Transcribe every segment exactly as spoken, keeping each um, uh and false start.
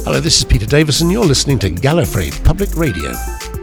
Hello, this is Peter Davison. You're listening to Gallifrey Public Radio.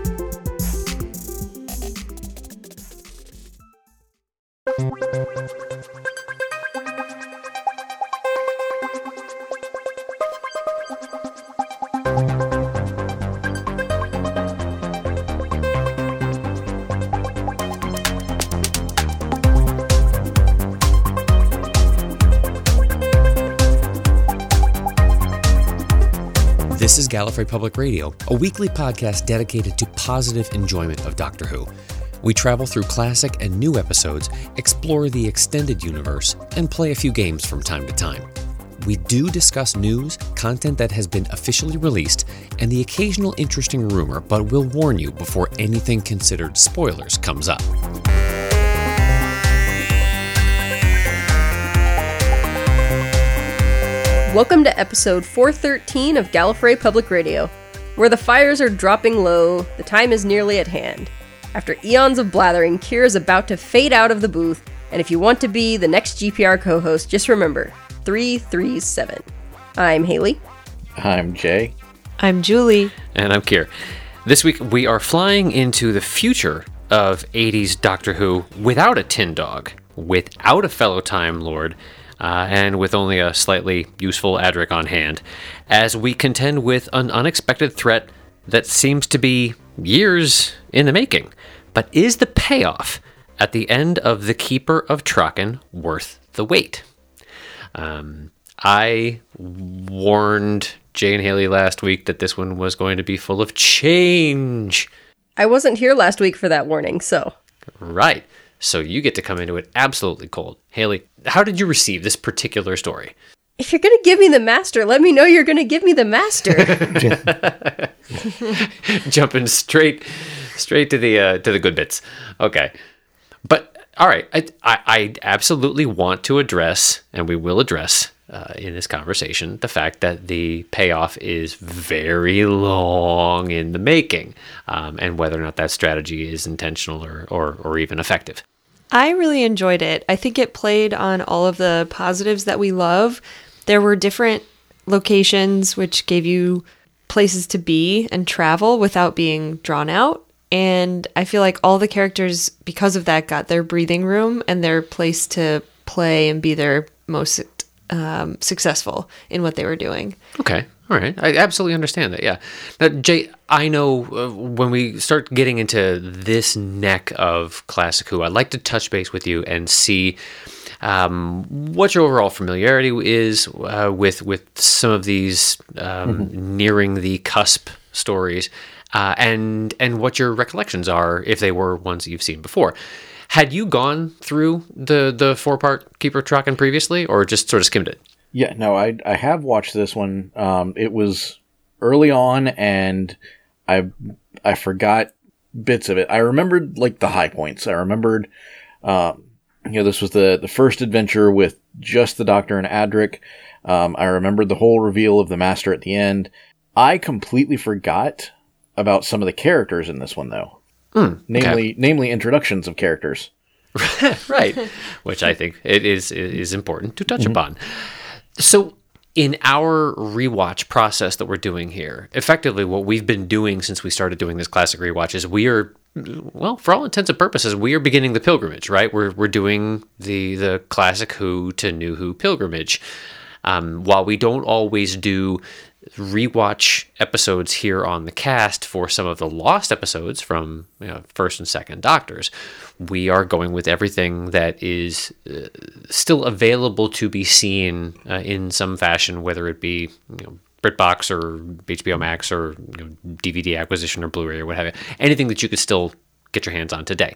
This is Gallifrey Public Radio, a weekly podcast dedicated to positive enjoyment of Doctor Who. We travel through classic and new episodes, explore the extended universe, and play a few games from time to time. We do discuss news, content that has been officially released, and the occasional interesting rumor, but we'll warn you before anything considered spoilers comes up. Welcome to episode four thirteen of Gallifrey Public Radio, where the fires are dropping low, the time is nearly at hand. After eons of blathering, Kira is about to fade out of the booth, and if you want to be the next G P R co-host, just remember, three three seven. I'm Haley. I'm Jay. I'm Julie. And I'm Kier. This week we are flying into the future of eighties Doctor Who without a tin dog, without a fellow Time Lord, Uh, and with only a slightly useful Adric on hand, as we contend with an unexpected threat that seems to be years in the making. But is the payoff at the end of The Keeper of Traken worth the wait? Um, I warned Jay and Haley last week that this one was going to be full of change. I wasn't here last week for that warning, so... Right. So you get to come into it absolutely cold. Haley, how did you receive this particular story? If you're going to give me the master, let me know you're going to give me the master. Jumping straight straight to the uh, to the good bits. Okay. But, all right, I, I, I absolutely want to address, and we will address uh, in this conversation, the fact that the payoff is very long in the making, um, and whether or not that strategy is intentional or, or, or even effective. I really enjoyed it. I think it played on all of the positives that we love. There were different locations which gave you places to be and travel without being drawn out. And I feel like all the characters, because of that, got their breathing room and their place to play and be their most um, successful in what they were doing. Okay. All right. I absolutely understand that. Yeah. Now, Jay, I know uh, when we start getting into this neck of Classic Who, I'd like to touch base with you and see um, what your overall familiarity is uh, with with some of these um, mm-hmm. nearing the cusp stories, uh, and and what your recollections are if they were ones that you've seen before. Had you gone through the the four part Keeper of Traken previously, or just sort of skimmed it? Yeah, no, I I have watched this one. Um, it was early on, and I I forgot bits of it. I remembered like the high points. I remembered, um, you know, this was the the first adventure with just the Doctor and Adric. Um, I remembered the whole reveal of the Master at the end. I completely forgot about some of the characters in this one, though. Mm, namely, okay. namely introductions of characters. Right, which I think it is is important to touch mm-hmm. upon. So, in our rewatch process that we're doing here, effectively what we've been doing since we started doing this classic rewatch is we are, well, for all intents and purposes, we are beginning the pilgrimage, right? We're we're doing the the Classic Who to New Who pilgrimage. Um, while we don't always do rewatch episodes here on the cast for some of the lost episodes from you know, first and second Doctors, we are going with everything that is uh, still available to be seen uh, in some fashion, whether it be you know, BritBox or H B O Max or you know, D V D acquisition or Blu-ray or what have you, anything that you could still get your hands on today.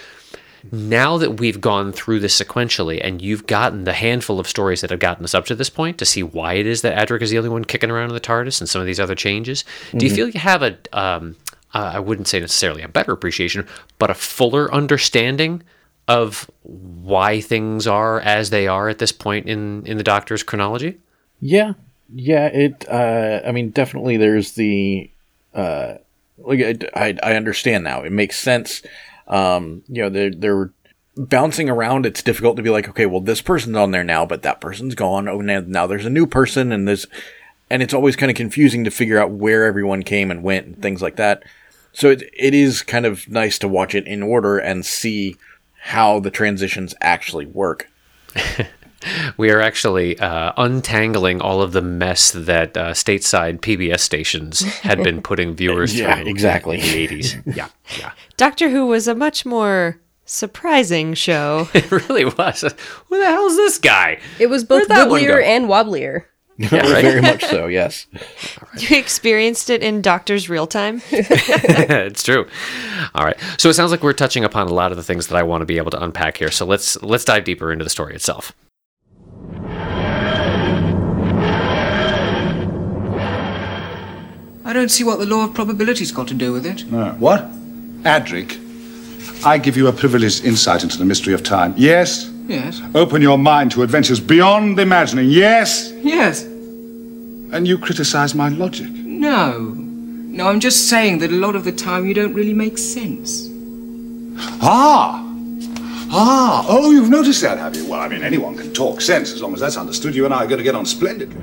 Now that we've gone through this sequentially and you've gotten the handful of stories that have gotten us up to this point to see why it is that Adric is the only one kicking around in the TARDIS and some of these other changes, mm-hmm. do you feel you have a, um, uh, I wouldn't say necessarily a better appreciation, but a fuller understanding of why things are as they are at this point in, in the Doctor's chronology? Yeah. Yeah, it, uh, I mean, definitely there's the, uh, like, I, I understand now. It makes sense. Um, you know, they're, they're bouncing around. It's difficult to be like, okay, well, this person's on there now, but that person's gone. Oh, now, now there's a new person, and this, and it's always kind of confusing to figure out where everyone came and went and things like that. So it it is kind of nice to watch it in order and see how the transitions actually work. We are actually uh, untangling all of the mess that uh, stateside P B S stations had been putting viewers Yeah, through exactly. in the eighties. Yeah, yeah. Doctor Who was a much more surprising show. It really was. Who the hell is this guy? It was both Where'd that one wibblier go? and wobblier. Yeah, right. Very much so, yes. You experienced it in Doctor's real time. It's true. All right. So it sounds like we're touching upon a lot of the things that I want to be able to unpack here. So let's let's dive deeper into the story itself. I don't see what the law of probability's got to do with it. No. What? Adric, I give you a privileged insight into the mystery of time. Yes? Yes. Open your mind to adventures beyond imagining. Yes? Yes. And you criticize my logic. No. No, I'm just saying that a lot of the time you don't really make sense. Ah! Ah! Oh, you've noticed that, have you? Well, I mean, anyone can talk sense as long as that's understood. You and I are going to get on splendidly.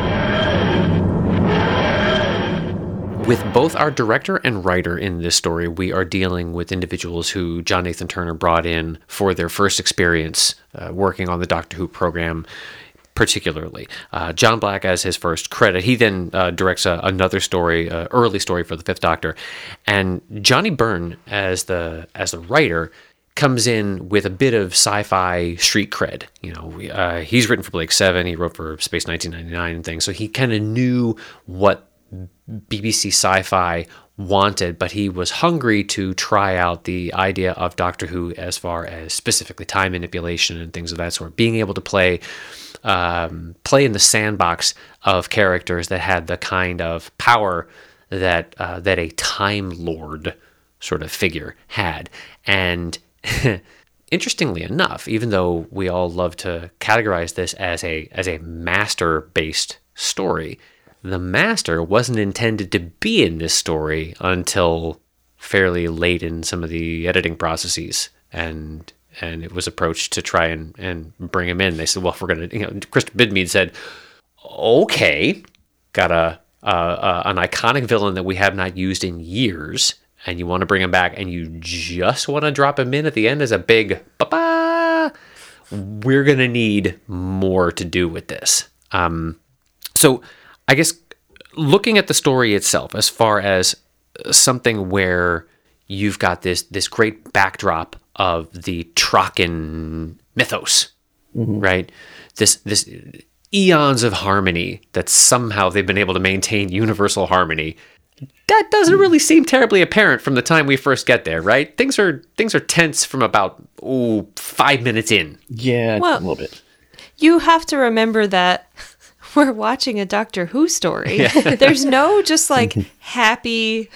With both our director and writer in this story, we are dealing with individuals who John Nathan Turner brought in for their first experience uh, working on the Doctor Who program, particularly. Uh, John Black as his first credit. He then uh, directs a, another story, uh, early story for the Fifth Doctor, and Johnny Byrne as the as the writer comes in with a bit of sci-fi street cred. You know, uh, he's written for Blake Seven, he wrote for Space nineteen ninety-nine and things, so he kind of knew what B B C Sci-Fi wanted, but he was hungry to try out the idea of Doctor Who as far as specifically time manipulation and things of that sort. Being able to play um, play in the sandbox of characters that had the kind of power that uh, that a Time Lord sort of figure had. And interestingly enough, even though we all love to categorize this as a as a master-based story, the Master wasn't intended to be in this story until fairly late in some of the editing processes, and and it was approached to try and, and bring him in. They said, well, if we're going to, you know, Chris Bidmead said, okay, got a, a, a an iconic villain that we have not used in years, and you want to bring him back, and you just want to drop him in at the end as a big ba-ba, we're going to need more to do with this. Um, so... I guess looking at the story itself, as far as something where you've got this this great backdrop of the Traken mythos, mm-hmm. right? This this eons of harmony that somehow they've been able to maintain universal harmony. That doesn't really seem terribly apparent from the time we first get there, right? Things are things are tense from about ooh, five minutes in. Yeah, Well, a little bit. You have to remember that we're watching a Doctor Who story. Yeah. There's no just like happy,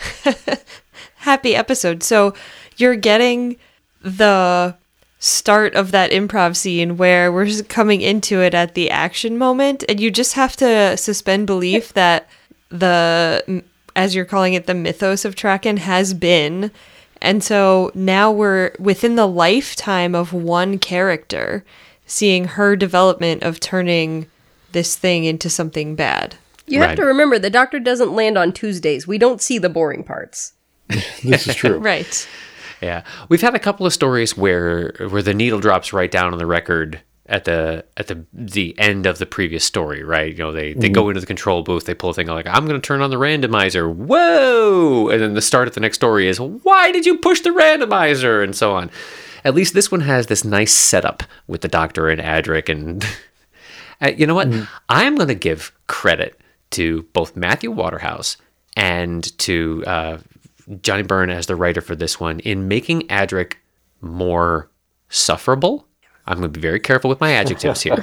happy episode. So you're getting the start of that improv scene where we're just coming into it at the action moment, and you just have to suspend belief that the, as you're calling it, the mythos of Traken has been. And so now we're within the lifetime of one character, seeing her development of turning this thing into something bad. You Right. have to remember the Doctor doesn't land on Tuesdays. We don't see the boring parts. This is true. Right. Yeah, we've had a couple of stories where where the needle drops right down on the record at the at the the end of the previous story, right? You know, they, they go into the control booth, they pull a thing like, I'm going to turn on the randomizer. Whoa! And then the start of the next story is, why did you push the randomizer? And so on. At least this one has this nice setup with the Doctor and Adric. And uh, you know what? I'm going to give credit to both Matthew Waterhouse and to uh, Johnny Byrne as the writer for this one in making Adric more sufferable. I'm going to be very careful with my adjectives here.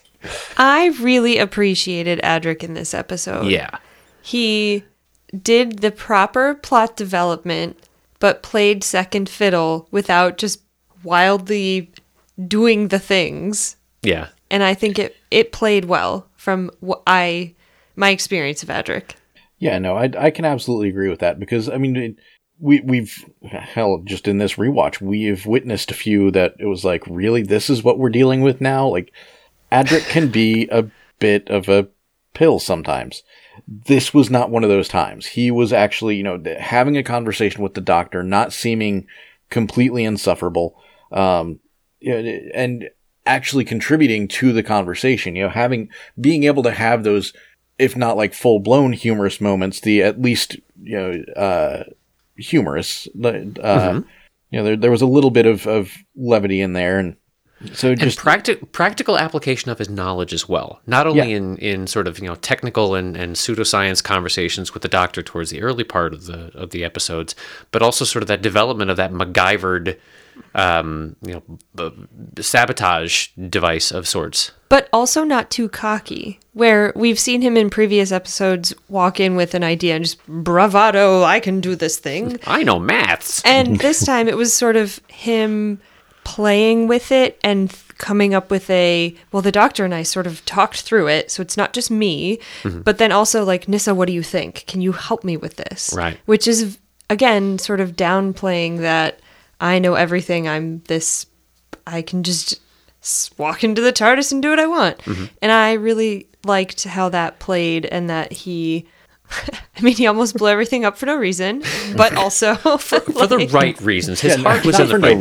I really appreciated Adric in this episode. Yeah. He did the proper plot development, but played second fiddle without just wildly doing the things. Yeah. And I think it, it played well from what I my experience of Adric. Yeah, no, I, I can absolutely agree with that because, I mean, it, we, we've, hell, just in this rewatch, we've witnessed a few that it was like, really, this is what we're dealing with now? Like, Adric can be a bit of a pills sometimes. This was not one of those times. He was actually, you know, having a conversation with the doctor, not seeming completely insufferable, um, and actually contributing to the conversation, you know, having, being able to have those, if not like full blown humorous moments, the at least, you know, uh, humorous, uh, mm-hmm. you know, there, there was a little bit of, of levity in there, and so just and practi- practical application of his knowledge as well, not only yeah. in, in sort of, you know, technical and, and pseudoscience conversations with the doctor towards the early part of the of the episodes, but also sort of that development of that MacGyvered, um, you know, b- sabotage device of sorts. But also not too cocky, where we've seen him in previous episodes walk in with an idea and just bravado, I can do this thing. I know maths. And this time it was sort of him playing with it and coming up with a, well, the doctor and I sort of talked through it, so it's not just me, mm-hmm. but then also like, Nyssa, what do you think? Can you help me with this? Right. Which is, again, sort of downplaying that I know everything, I'm this, I can just walk into the TARDIS and do what I want. Mm-hmm. And I really liked how that played, and that he, I mean, he almost blew everything up for no reason, but also for, for like, the right reasons. His yeah, heart was in the no right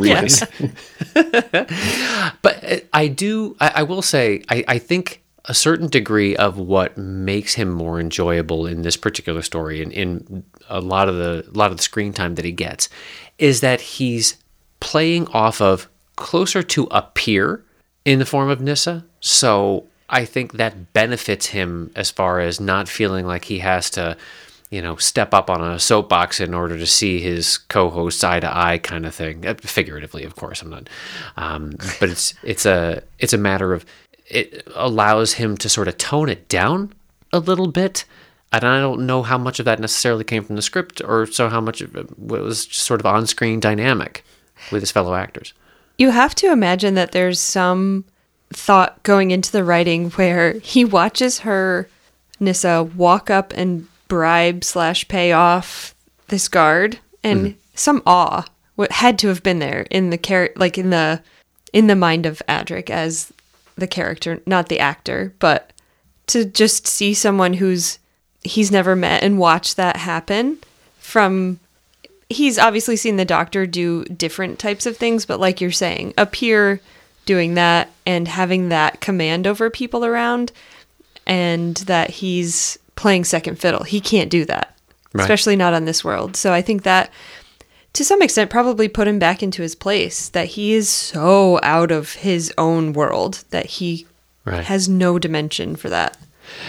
place. But I do, I, I will say, I, I think a certain degree of what makes him more enjoyable in this particular story, and in a lot of the a lot of the screen time that he gets, is that he's playing off of closer to a peer in the form of Nyssa. So I think that benefits him as far as not feeling like he has to, you know, step up on a soapbox in order to see his co-host eye to eye kind of thing. Figuratively, of course, I'm not. Um, but it's it's a it's a matter of, it allows him to sort of tone it down a little bit. And I don't know how much of that necessarily came from the script, or so how much of it was just sort of on-screen dynamic with his fellow actors. You have to imagine that there's some thought going into the writing where he watches her, Nyssa, walk up and bribe slash pay off this guard, and mm-hmm. some awe what had to have been there in the char- like in the in the mind of Adric as the character, not the actor, but to just see someone who's he's never met and watch that happen from. He's obviously seen the doctor do different types of things, but like you're saying, a peer doing that and having that command over people around, and that he's playing second fiddle. He can't do that, right. Especially not on this world. So I think that to some extent probably put him back into his place, that he is so out of his own world that he right. has no dimension for that.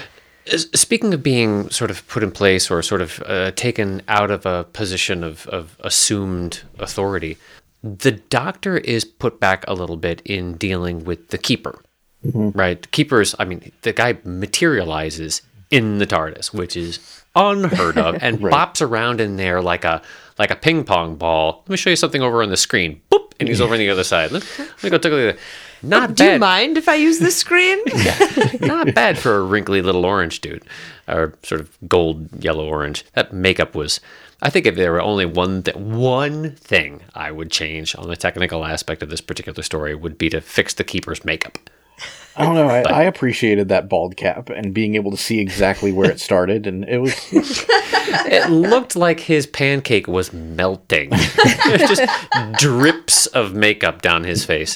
Speaking of being sort of put in place, or sort of uh, taken out of a position of, of assumed authority, the Doctor is put back a little bit in dealing with the Keeper, mm-hmm. right? The Keeper's, I mean, the guy materializes in the TARDIS, which is unheard of, and right. bops around in there like a like a ping pong ball. Let me show you something over on the screen. Boop, and he's over on the other side. Let, let me go take a look at that. Not Do bad. you mind if I use this screen? Yeah, not bad for a wrinkly little orange dude, or sort of gold, yellow, orange. That makeup was. I think if there were only one th- one thing I would change on the technical aspect of this particular story, would be to fix the Keeper's makeup. I don't know. I, but, I appreciated that bald cap and being able to see exactly where it started, and it was. It looked like his pancake was melting. Just drips of makeup down his face.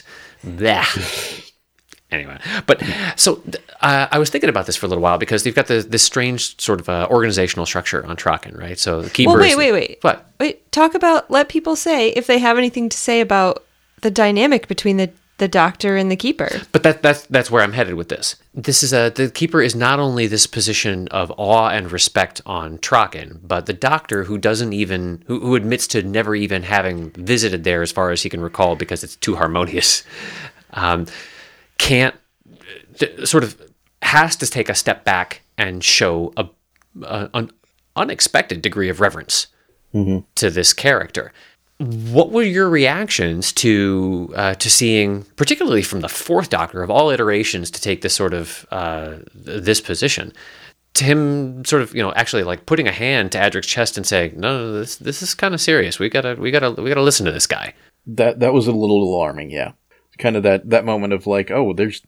Blech. Anyway, but so uh, I was thinking about this for a little while, because they've got the, this strange sort of uh, organizational structure on Traken, right? So the Keeper. Well, wait, wait, wait. What? Wait. Talk about. Let people say if they have anything to say about the dynamic between the, the Doctor and the Keeper. But that that's that's where I'm headed with this. This is a the Keeper is not only this position of awe and respect on Traken, but the Doctor, who doesn't even who, who admits to never even having visited there as far as he can recall, because it's too harmonious. Um, can't sort of has to take a step back and show a, a an unexpected degree of reverence mm-hmm. to this character. What were your reactions to uh, to seeing, particularly from the Fourth Doctor of all iterations, to take this sort of uh, this position, to him sort of, you know, actually like putting a hand to Adric's chest and saying, "No, no, this this is kind of serious. We gotta we gotta we gotta listen to this guy." That that was a little alarming, yeah. Kind of that, that moment of like, oh, there's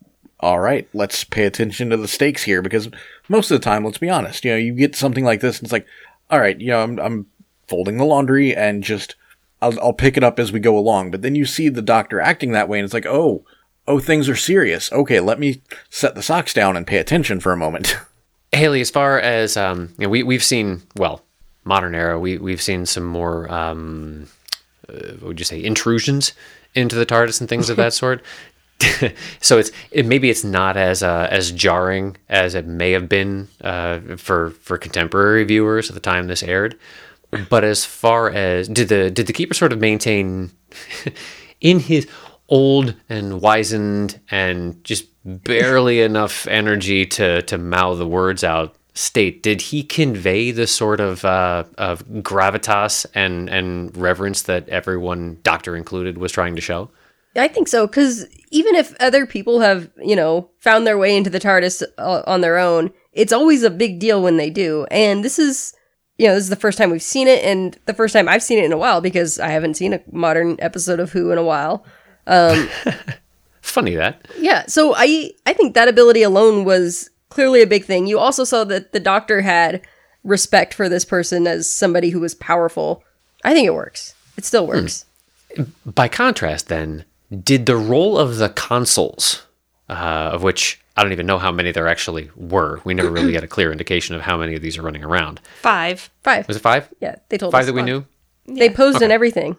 all right, let's pay attention to the stakes here, because most of the time, let's be honest, you know, you get something like this and it's like, all right, you know, I'm, I'm folding the laundry and just, I'll, I'll pick it up as we go along. But then you see the doctor acting that way and it's like, oh, oh, things are serious. Okay, let me set the socks down and pay attention for a moment. Haley, as far as, um, you know, we, we've seen, well, modern era, we, we've seen some more, um, uh, what would you say, intrusions into the TARDIS and things of that sort. So it's it, maybe it's not as uh, as jarring as it may have been uh, for for contemporary viewers at the time this aired. But as far as did the did the Keeper sort of maintain in his old and wizened and just barely enough energy to to mouth the words out state, did he convey the sort of uh, of gravitas and and reverence that everyone, Doctor included, was trying to show? I think so, because even if other people have, you know, found their way into the TARDIS uh, on their own, it's always a big deal when they do. And this is, you know, this is the first time we've seen it, and the first time I've seen it in a while, because I haven't seen a modern episode of Who in a while. Um, Funny that. Yeah, so I, I think that ability alone was clearly a big thing. You also saw that the Doctor had respect for this person as somebody who was powerful. I think it works. It still works. Mm. By contrast, then, did the role of the consuls, uh, of which I don't even know how many there actually were. We never really get a clear indication of how many of these are running around. Five. Five. Was it five? Yeah, they told five us. Five that we five. knew? They posed Okay. in everything.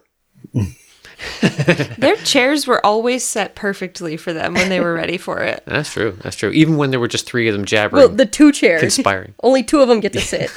Their chairs were always set perfectly for them when they were ready for it. That's true. That's true. Even when there were just three of them jabbering. Well, the two chairs. Conspiring. Only two of them get to sit.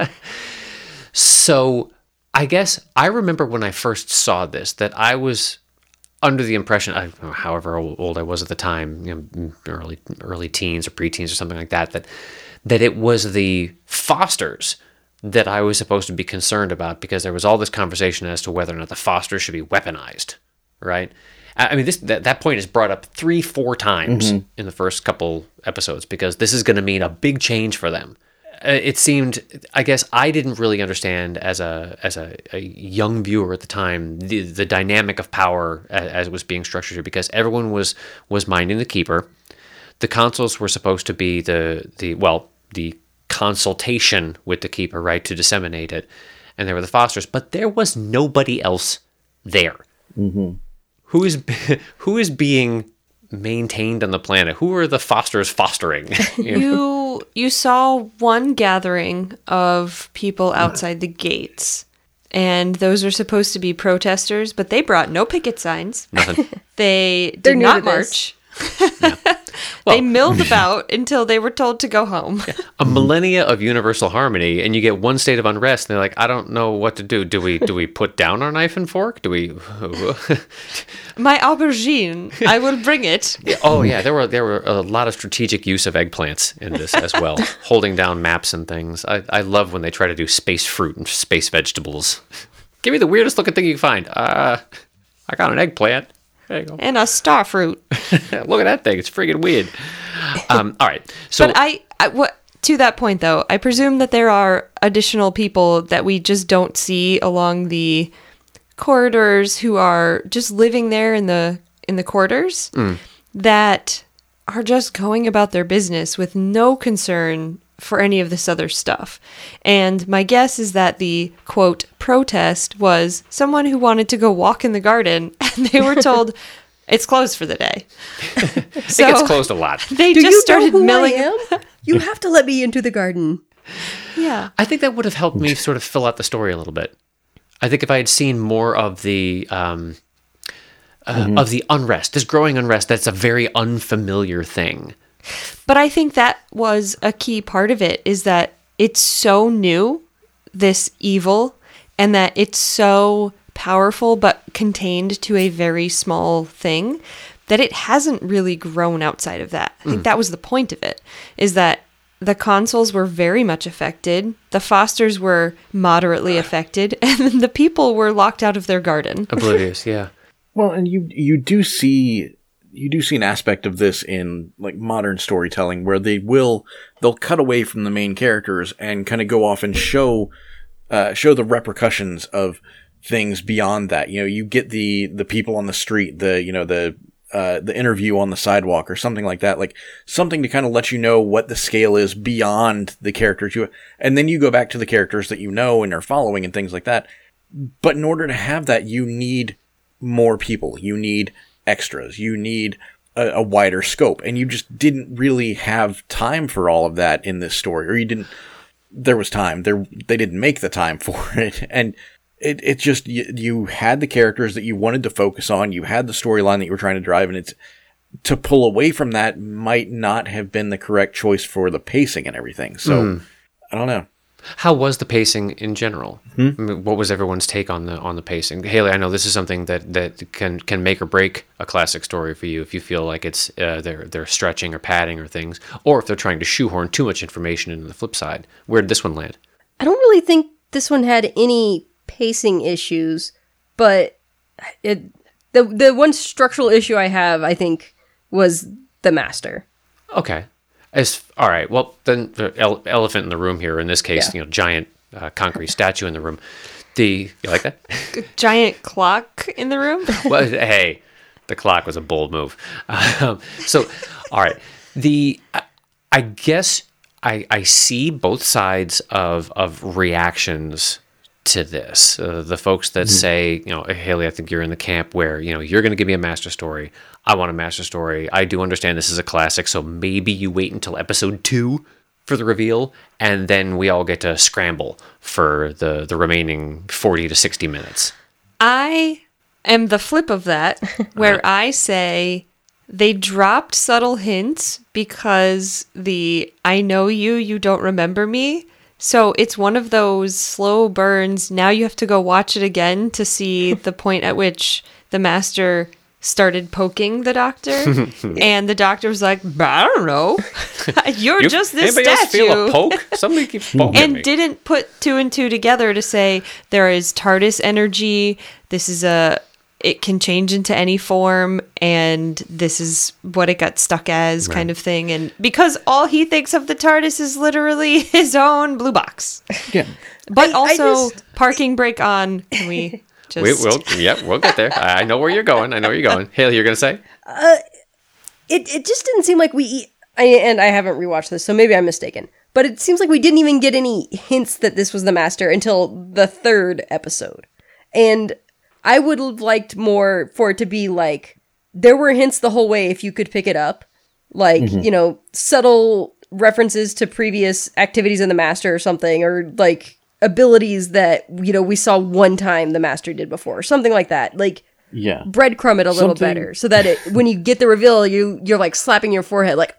So I guess I remember when I first saw this that I was under the impression, I, however old I was at the time, you know, early early teens or preteens or something like that, that that it was the Fosters that I was supposed to be concerned about, because there was all this conversation as to whether or not the Fosters should be weaponized, right? I mean, this that, that point is brought up three, four times mm-hmm. in the first couple episodes, because this is going to mean a big change for them. It seemed, I guess, I didn't really understand as a as a, a young viewer at the time the, the dynamic of power as, as it was being structured here, because everyone was was minding the Keeper. The consuls were supposed to be the the well the consultation with the Keeper, right, to disseminate it, and there were the Fosters, but there was nobody else there. Mm-hmm. Who is who is being maintained on the planet? Who are the Fosters fostering? You know? you you saw one gathering of people outside the gates, and those are supposed to be protesters, but they brought no picket signs. Nothing. They They're did new not to this. march. Yeah. They Well, milled about until they were told to go home. a millennia of universal harmony, and you get one state of unrest, and they're like, I don't know what to do. Do we do we put down our knife and fork? Do we? My aubergine, I will bring it. Oh yeah, there were there were a lot of strategic use of eggplants in this as well, holding down maps and things. I, I love when they try to do space fruit and space vegetables. Give me the weirdest looking thing you can find. Uh, I got an eggplant. There you go. And a star fruit. Look at that thing. It's freaking weird. Um, all right. So But I, I what to that point though, I presume that there are additional people that we just don't see along the corridors who are just living there in the in the quarters Mm. that are just going about their business with no concern for any of this other stuff. And my guess is that the quote protest was someone who wanted to go walk in the garden, and they were told it's closed for the day. it gets closed a lot. They Do just you started know who milling. I am? You have to let me into the garden. Yeah. I think that would have helped me sort of fill out the story a little bit. I think if I had seen more of the um, uh, mm-hmm. of the unrest, this growing unrest, that's a very unfamiliar thing. But I think that was a key part of it, is that it's so new, this evil, and that it's so powerful but contained to a very small thing, that it hasn't really grown outside of that. I think mm. that was the point of it, is that the consuls were very much affected, the Fosters were moderately affected, and the people were locked out of their garden. Oblivious, yeah. Well, and you you do see you do see an aspect of this in like modern storytelling where they will they'll cut away from the main characters and kind of go off and show uh, show the repercussions of things beyond that. You know, you get the the people on the street, the you know the uh, the interview on the sidewalk or something like that, like something to kind of let you know what the scale is beyond the characters you, and then you go back to the characters that you know and are following and things like that. But in order to have that, you need more people. You need extras. You need a, a wider scope, and you just didn't really have time for all of that in this story, or you didn't. There was time. There, they didn't make the time for it, and it it just you, you had the characters that you wanted to focus on. You had the storyline that you were trying to drive, and it's to pull away from that might not have been the correct choice for the pacing and everything. So mm. I don't know. How was the pacing in general? Hmm? I mean, what was everyone's take on the on the pacing? Haley, I know this is something that, that can can make or break a classic story for you if you feel like it's uh, they're they're stretching or padding or things, or if they're trying to shoehorn too much information into the flip side. Where did this one land? I don't really think this one had any pacing issues, but it the the one structural issue I have, I think, was the master. Okay. As, all right, well, then the ele- elephant in the room here, in this case, yeah. you know, giant uh, concrete statue in the room. The You like that? Giant clock in the room? Well, hey, the clock was a bold move. Um, so, all right. The I, I guess I, I see both sides of, of reactions to this. Uh, the folks that mm-hmm. say, you know, Haley, I think you're in the camp where, you know, you're going to give me a master story. I want a master story. I do understand this is a classic, so maybe you wait until episode two for the reveal, and then we all get to scramble for the, the remaining forty to sixty minutes. I am the flip of that, where I say they dropped subtle hints because the I know you, you don't remember me. So it's one of those slow burns. Now you have to go watch it again to see the point at which the master started poking the doctor, and the doctor was like, I don't know, you're you, just this anybody statue. Else feel a poke? Somebody keeps poking and me. Didn't put two and two together to say there is TARDIS energy. This is a it can change into any form, and this is what it got stuck as, right. kind of thing. And because all he thinks of the TARDIS is literally his own blue box. Yeah. But I, also, I just... parking brake on. Can we just... We, we'll, yep, we'll get there. I know where you're going. I know where you're going. Haley, you're going to say? Uh, it, it just didn't seem like we... I, and I haven't rewatched this, so maybe I'm mistaken. But it seems like we didn't even get any hints that this was the master until the third episode. And I would have liked more for it to be like, there were hints the whole way if you could pick it up. Like, mm-hmm. you know, subtle references to previous activities in the master or something, or like abilities that, you know, we saw one time the master did before, or something like that. Like, yeah, breadcrumb it a little something... better so that it, when you get the reveal, you, you're like slapping your forehead like,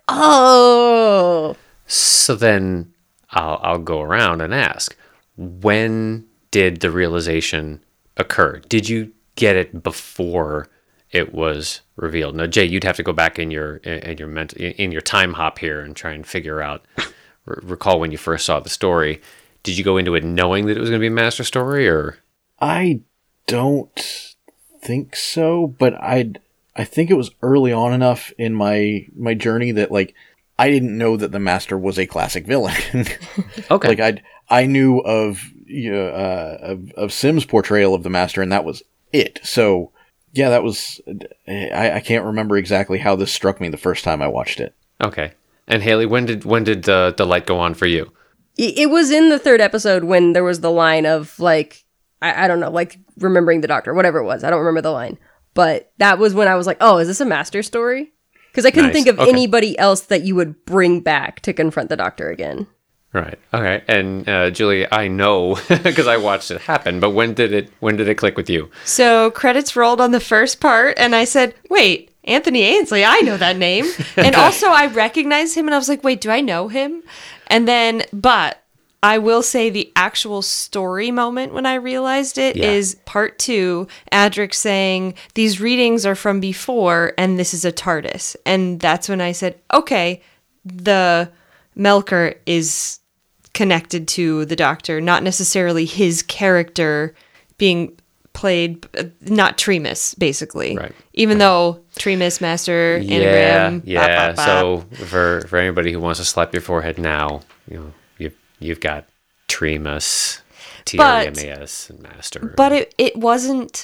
oh. So then I'll, I'll go around and ask, when did the realization occur? Did you get it before it was revealed? Now, Jay, you'd have to go back in your in your ment- in your time hop here and try and figure out, r- recall when you first saw the story. Did you go into it knowing that it was going to be a master story, or? I don't think so, but I I think it was early on enough in my my journey that like I didn't know that the master was a classic villain. Okay, like I I knew of. You know, uh, of, of Sim's portrayal of the master, and that was it. So, yeah, that was. I, I can't remember exactly how this struck me the first time I watched it. Okay, and Haley, when did when did the the light go on for you? It was in the third episode when there was the line of like, I, I don't know, like remembering the doctor, whatever it was. I don't remember the line, but that was when I was like, oh, is this a master story? Because I couldn't nice. think of okay. anybody else that you would bring back to confront the doctor again. Right. Okay. And uh, Julie, I know because I watched it happen. But when did it? When did it click with you? So credits rolled on the first part, and I said, "Wait, Anthony Ainsley, I know that name." And also, I recognized him, and I was like, "Wait, do I know him?" And then, but I will say the actual story moment when I realized it yeah. is part two. Adric saying these readings are from before, and this is a TARDIS, and that's when I said, "Okay, the Melkur is connected to the doctor, not necessarily his character being played, uh, not Tremas, basically. Right. Even right. though Tremas, Master, yeah, Anagram, yeah. bop, bop, bop. So for for anybody who wants to slap your forehead now, you know, you've you've got Tremas, T R E M A S, and Master. But it it wasn't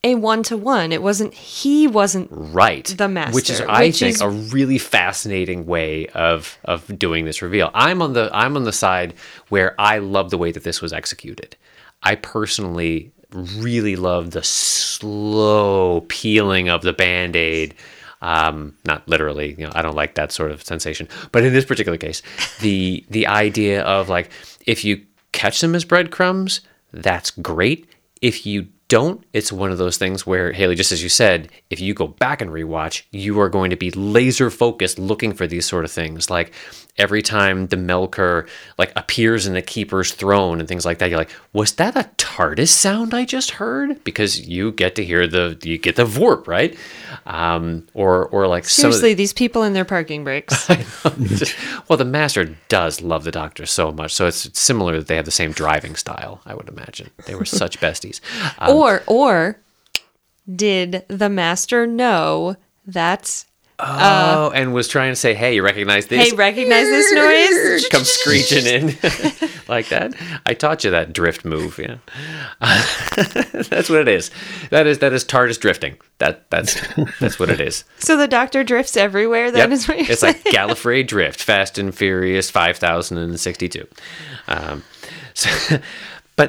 a one-to-one. It wasn't, he wasn't right the master. Which is, I which think, is, a really fascinating way of of doing this reveal. I'm on the I'm on the side where I love the way that this was executed. I personally really love the slow peeling of the Band-Aid. Um, not literally, you know, I don't like that sort of sensation. But in this particular case, the the idea of like, if you catch them as breadcrumbs, that's great. If you don't, it's one of those things where, Haley, just as you said, if you go back and rewatch, you are going to be laser focused looking for these sort of things. Like every time the Melkur like appears in the Keeper's throne and things like that, you're like, was that a TARDIS sound I just heard? Because you get to hear the, you get the Vorp, right? Um, or, or like seriously, some of the, these people in their parking brakes. well, the Master does love the Doctor so much, so it's similar that they have the same driving style, I would imagine. They were such besties. Um, Or, or did the Master know that's... Oh, uh, and was trying to say, hey, you recognize this? Hey, recognize this noise? Come screeching in like that. I taught you that drift move, yeah. Uh, that's what it is. That is that is TARDIS drifting. That that's that's what it is. So the Doctor drifts everywhere. Then Yep. is what you're it's saying? like Gallifrey Drift, Fast and Furious five thousand sixty-two. Um, so, but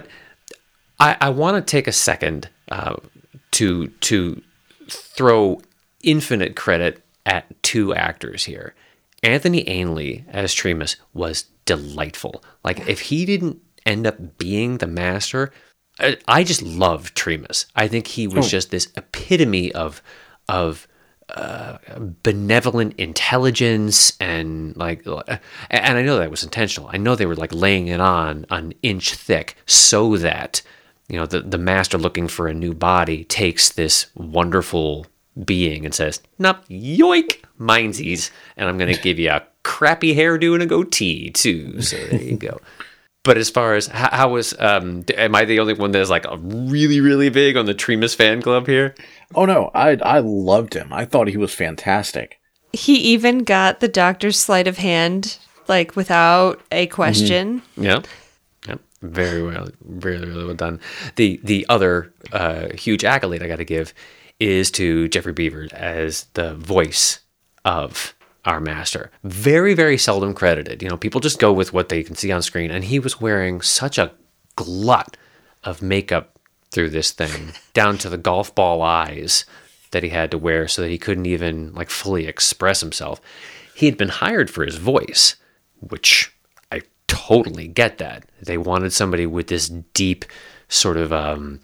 I, I want to take a second uh, to to throw infinite credit at two actors here. Anthony Ainley as Tremas was delightful. Like, if he didn't end up being the Master, I, I just loved Tremas. I think he was oh. just this epitome of of uh, benevolent intelligence and like, and I know that was intentional. I know they were like laying it on an inch thick so that, you know, the the Master looking for a new body takes this wonderful being and says, nope, yoink, mindsies, and I'm going to give you a crappy hairdo and a goatee too. So there you go. But as far as how, how was, um, am I the only one that is like a really, really big on the Tremas fan club here? Oh no, I I loved him. I thought he was fantastic. He even got the Doctor's sleight of hand, like without a question. Mm-hmm. Yeah. Yep. Very well, very, really well done. The the other uh, huge accolade I got to give is to Jeffrey Beaver as the voice of our Master. Very, very seldom credited. You know, people just go with what they can see on screen, and he was wearing such a glut of makeup through this thing, down to the golf ball eyes that he had to wear so that he couldn't even like fully express himself. He had been hired for his voice, which I totally get that. They wanted somebody with this deep sort of um,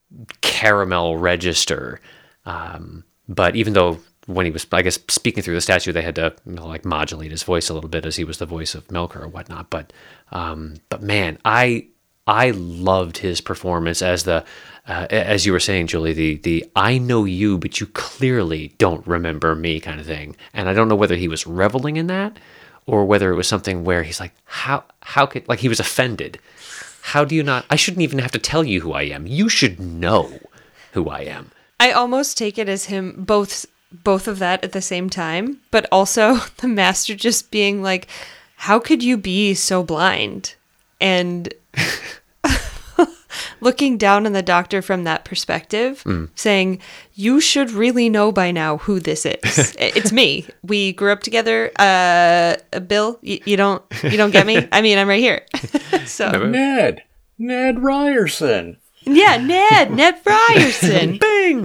caramel register. Um, but even though when he was, I guess, speaking through the statue, they had to, you know, like modulate his voice a little bit as he was the voice of Melkur or whatnot. But, um, but man, I I loved his performance as the, uh, as you were saying, Julie, the the I know you, but you clearly don't remember me kind of thing. And I don't know whether he was reveling in that or whether it was something where he's like, how how could, like he was offended. How do you not? I shouldn't even have to tell you who I am. You should know who I am. I almost take it as him both both of that at the same time, but also the Master just being like, how could you be so blind? And looking down on the Doctor from that perspective, mm. saying, you should really know by now who this is. It's me. We grew up together. Uh, Bill, you, you don't you don't get me? I mean, I'm right here. So Ned. Ned Ryerson. Yeah, Ned, Ned Ryerson. Bing!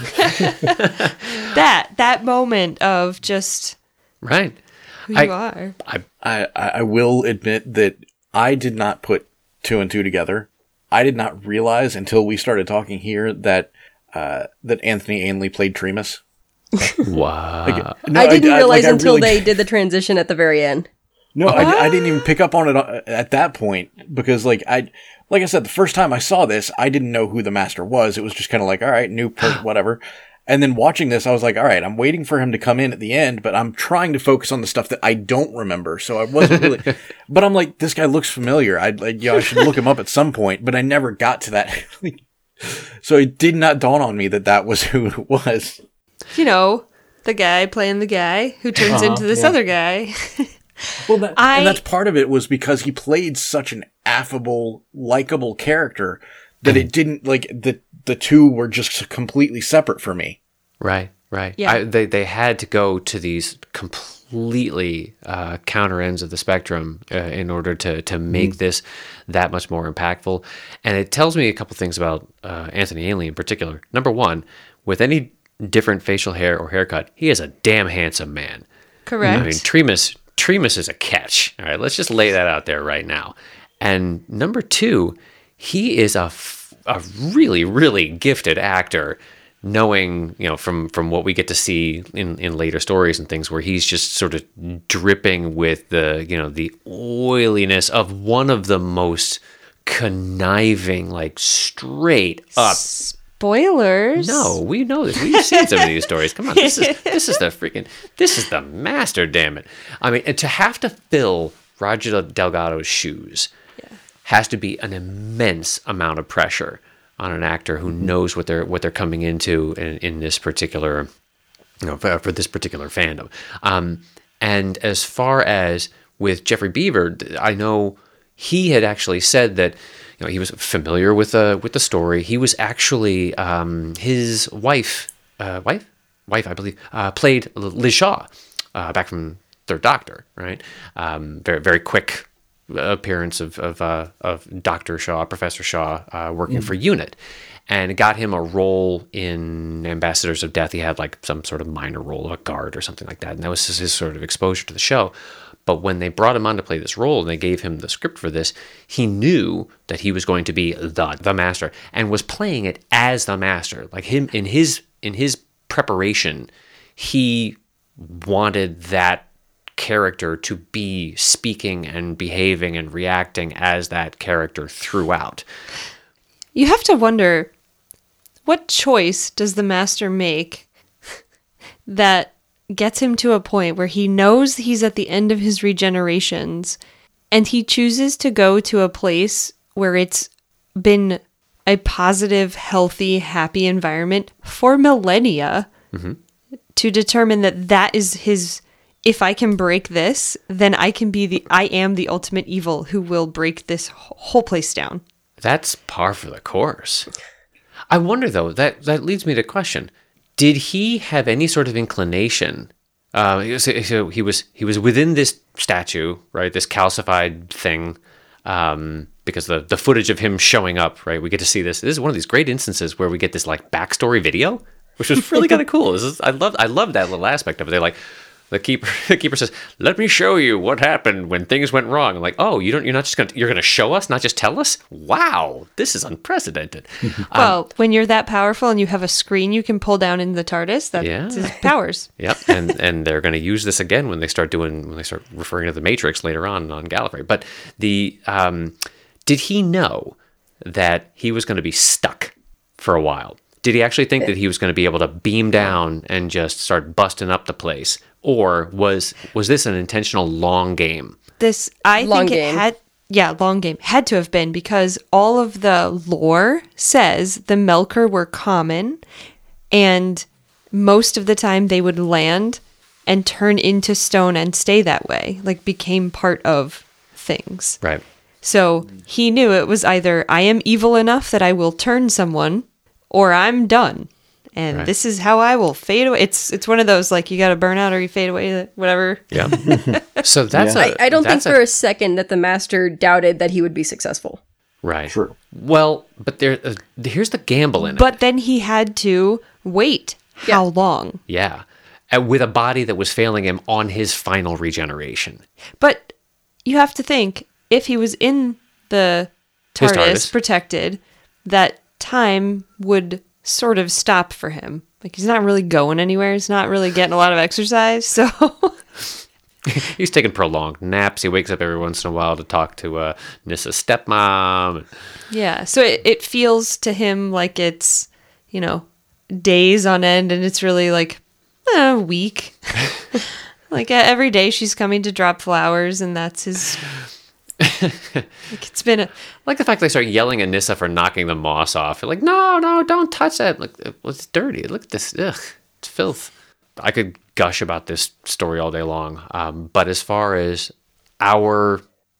that that moment of just right who I, you are. I, I I will admit that I did not put two and two together. I did not realize until we started talking here that uh, that Anthony Ainley played Tremas. Wow! Like, no, I didn't I, I, realize like, until really, they did the transition at the very end. No, I, I didn't even pick up on it at that point because, like I. Like I said, the first time I saw this, I didn't know who the Master was. It was just kind of like, all right, new person, whatever. And then watching this, I was like, all right, I'm waiting for him to come in at the end, but I'm trying to focus on the stuff that I don't remember. So I wasn't really, but I'm like, this guy looks familiar. I'd like, you know, I should look him up at some point, but I never got to that. So it did not dawn on me that that was who it was. You know, the guy playing the guy who turns uh-huh, into this yeah. other guy. Well, that, I, and that's part of it was because he played such an affable, likable character that it didn't, like, the the two were just completely separate for me. Right, right. Yeah. I, they they had to go to these completely uh, counter ends of the spectrum uh, in order to to make mm. this that much more impactful. And it tells me a couple things about uh, Anthony Ainley in particular. Number one, with any different facial hair or haircut, he is a damn handsome man. Correct. I mean, Tremas Tremas is a catch. All right, let's just lay that out there right now. And number two, he is a f- a really really gifted actor. Knowing, you know, from, from what we get to see in, in later stories and things where he's just sort of dripping with the, you know, the oiliness of one of the most conniving, like straight up. Spoilers. No, we know this. We've seen some of these stories. Come on, this is this is the freaking this is the master. Damn it! I mean, and to have to fill Roger Delgado's shoes yeah. has to be an immense amount of pressure on an actor who knows what they're what they're coming into in, in this particular, you know, for, for this particular fandom. Um, and as far as with Jeffrey Beaver, I know he had actually said that, you know, he was familiar with the with the story. He was actually um, his wife, uh, wife, wife, I believe, uh, played Liz Shaw uh, back from Third Doctor, right? Um, very very quick appearance of of, uh, of Doctor Shaw, Professor Shaw, uh, working mm. for UNIT, and it got him a role in Ambassadors of Death. He had like some sort of minor role of a guard or something like that, and that was his, his sort of exposure to the show. But when they brought him on to play this role and they gave him the script for this, he knew that he was going to be the the master and was playing it as the master. Like him in his in his preparation, he wanted that character to be speaking and behaving and reacting as that character throughout. You have to wonder, what choice does the master make that gets him to a point where he knows he's at the end of his regenerations and he chooses to go to a place where it's been a positive, healthy, happy environment for millennia mm-hmm. to determine that that is his. If I can break this, then I can be the, I am the ultimate evil who will break this whole place down. That's par for the course. I wonder though, that, that leads me to question. Did he have any sort of inclination? Uh, he, was, so he was he was within this statue, right? This calcified thing, um, because the, the footage of him showing up, right? We get to see this. This is one of these great instances where we get this like backstory video, which was really kind of cool. This is I love I love that little aspect of it. They're like, The keeper, the keeper says, "Let me show you what happened when things went wrong." I'm like, "Oh, you don't. You're not just gonna. You're gonna show us, not just tell us. Wow, this is unprecedented." Well, um, when you're that powerful and you have a screen you can pull down in the TARDIS, that's yeah. his powers. Yep, and and they're going to use this again when they start doing when they start referring to the Matrix later on on Gallifrey. But the um, did he know that he was going to be stuck for a while? Did he actually think that he was going to be able to beam down and just start busting up the place? Or was was this an intentional long game? This, I long think game. it had, yeah, long game. Had to have been because all of the lore says the Melkur were common and most of the time they would land and turn into stone and stay that way, like became part of things. Right. So he knew it was either I am evil enough that I will turn someone or I'm done. And right. this is how I will fade away. It's it's one of those, like, you got to burn out or you fade away, whatever. Yeah. So that's yeah. a, I, I don't think a, for a second that the master doubted that he would be successful. Right. True. Well, but there, uh, here's the gamble in it. But then he had to wait. Yeah. How long? Yeah. Uh, with a body that was failing him on his final regeneration. But you have to think, if he was in the His TARDIS, TARDIS. protected, that time would sort of stop for him. Like, he's not really going anywhere. He's not really getting a lot of exercise. So He's taking prolonged naps. He wakes up every once in a while to talk to uh, Nissa's stepmom. yeah, so it, it feels to him like it's, you know, days on end, and it's really like a week. Like, uh, every day she's coming to drop flowers, and that's his... like, it's been a... Like the fact they start yelling at Nissa for knocking the moss off. They're like, no, no, don't touch that. Like, well, it's dirty. Look at this. Ugh, it's filth. I could gush about this story all day long. Um, but as far as our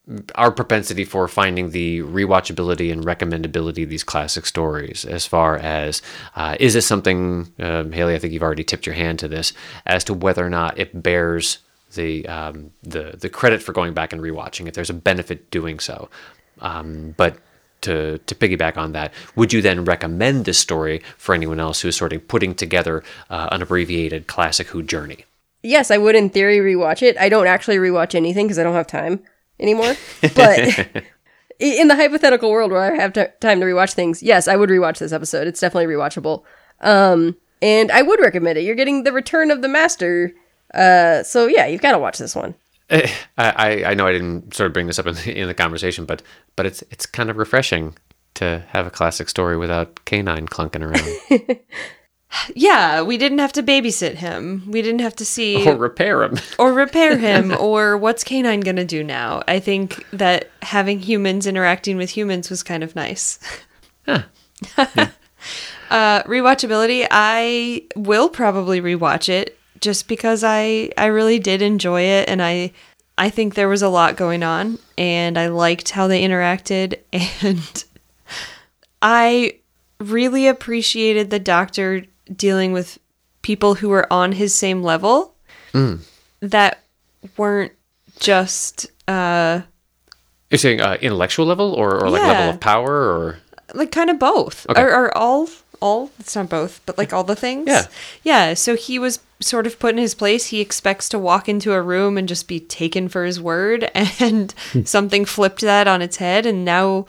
our propensity for finding the rewatchability and recommendability of these classic stories, as far as uh, is this something, um, Haley, I think you've already tipped your hand to this, as to whether or not it bears the um, the the credit for going back and rewatching, if there's a benefit doing so. Um, but to to piggyback on that, would you then recommend this story for anyone else who's sort of putting together uh, an abbreviated classic Who journey? Yes, I would in theory rewatch it. I don't actually rewatch anything because I don't have time anymore. But in the hypothetical world where I have t- time to rewatch things, yes, I would rewatch this episode. It's definitely rewatchable. Um, and I would recommend it. You're getting the return of the master. Uh, so yeah, you've got to watch this one. I, I I know I didn't sort of bring this up in the, in the conversation, but but it's it's kind of refreshing to have a classic story without Canine clunking around. Yeah, we didn't have to babysit him. We didn't have to see... Or repair him. Or repair him, or what's Canine gonna do now? I think that having humans interacting with humans was kind of nice. Huh. Yeah. uh, rewatchability, I will probably rewatch it, just because I, I really did enjoy it, and I I think there was a lot going on, and I liked how they interacted, and I really appreciated the Doctor dealing with people who were on his same level mm. that weren't just uh you're saying uh, intellectual level or, or like yeah. level of power, or like kind of both. Okay. or, or all all it's not both, but like all the things. Yeah. Yeah. So he was sort of put in his place. He expects to walk into a room and just be taken for his word, and something flipped that on its head, and now.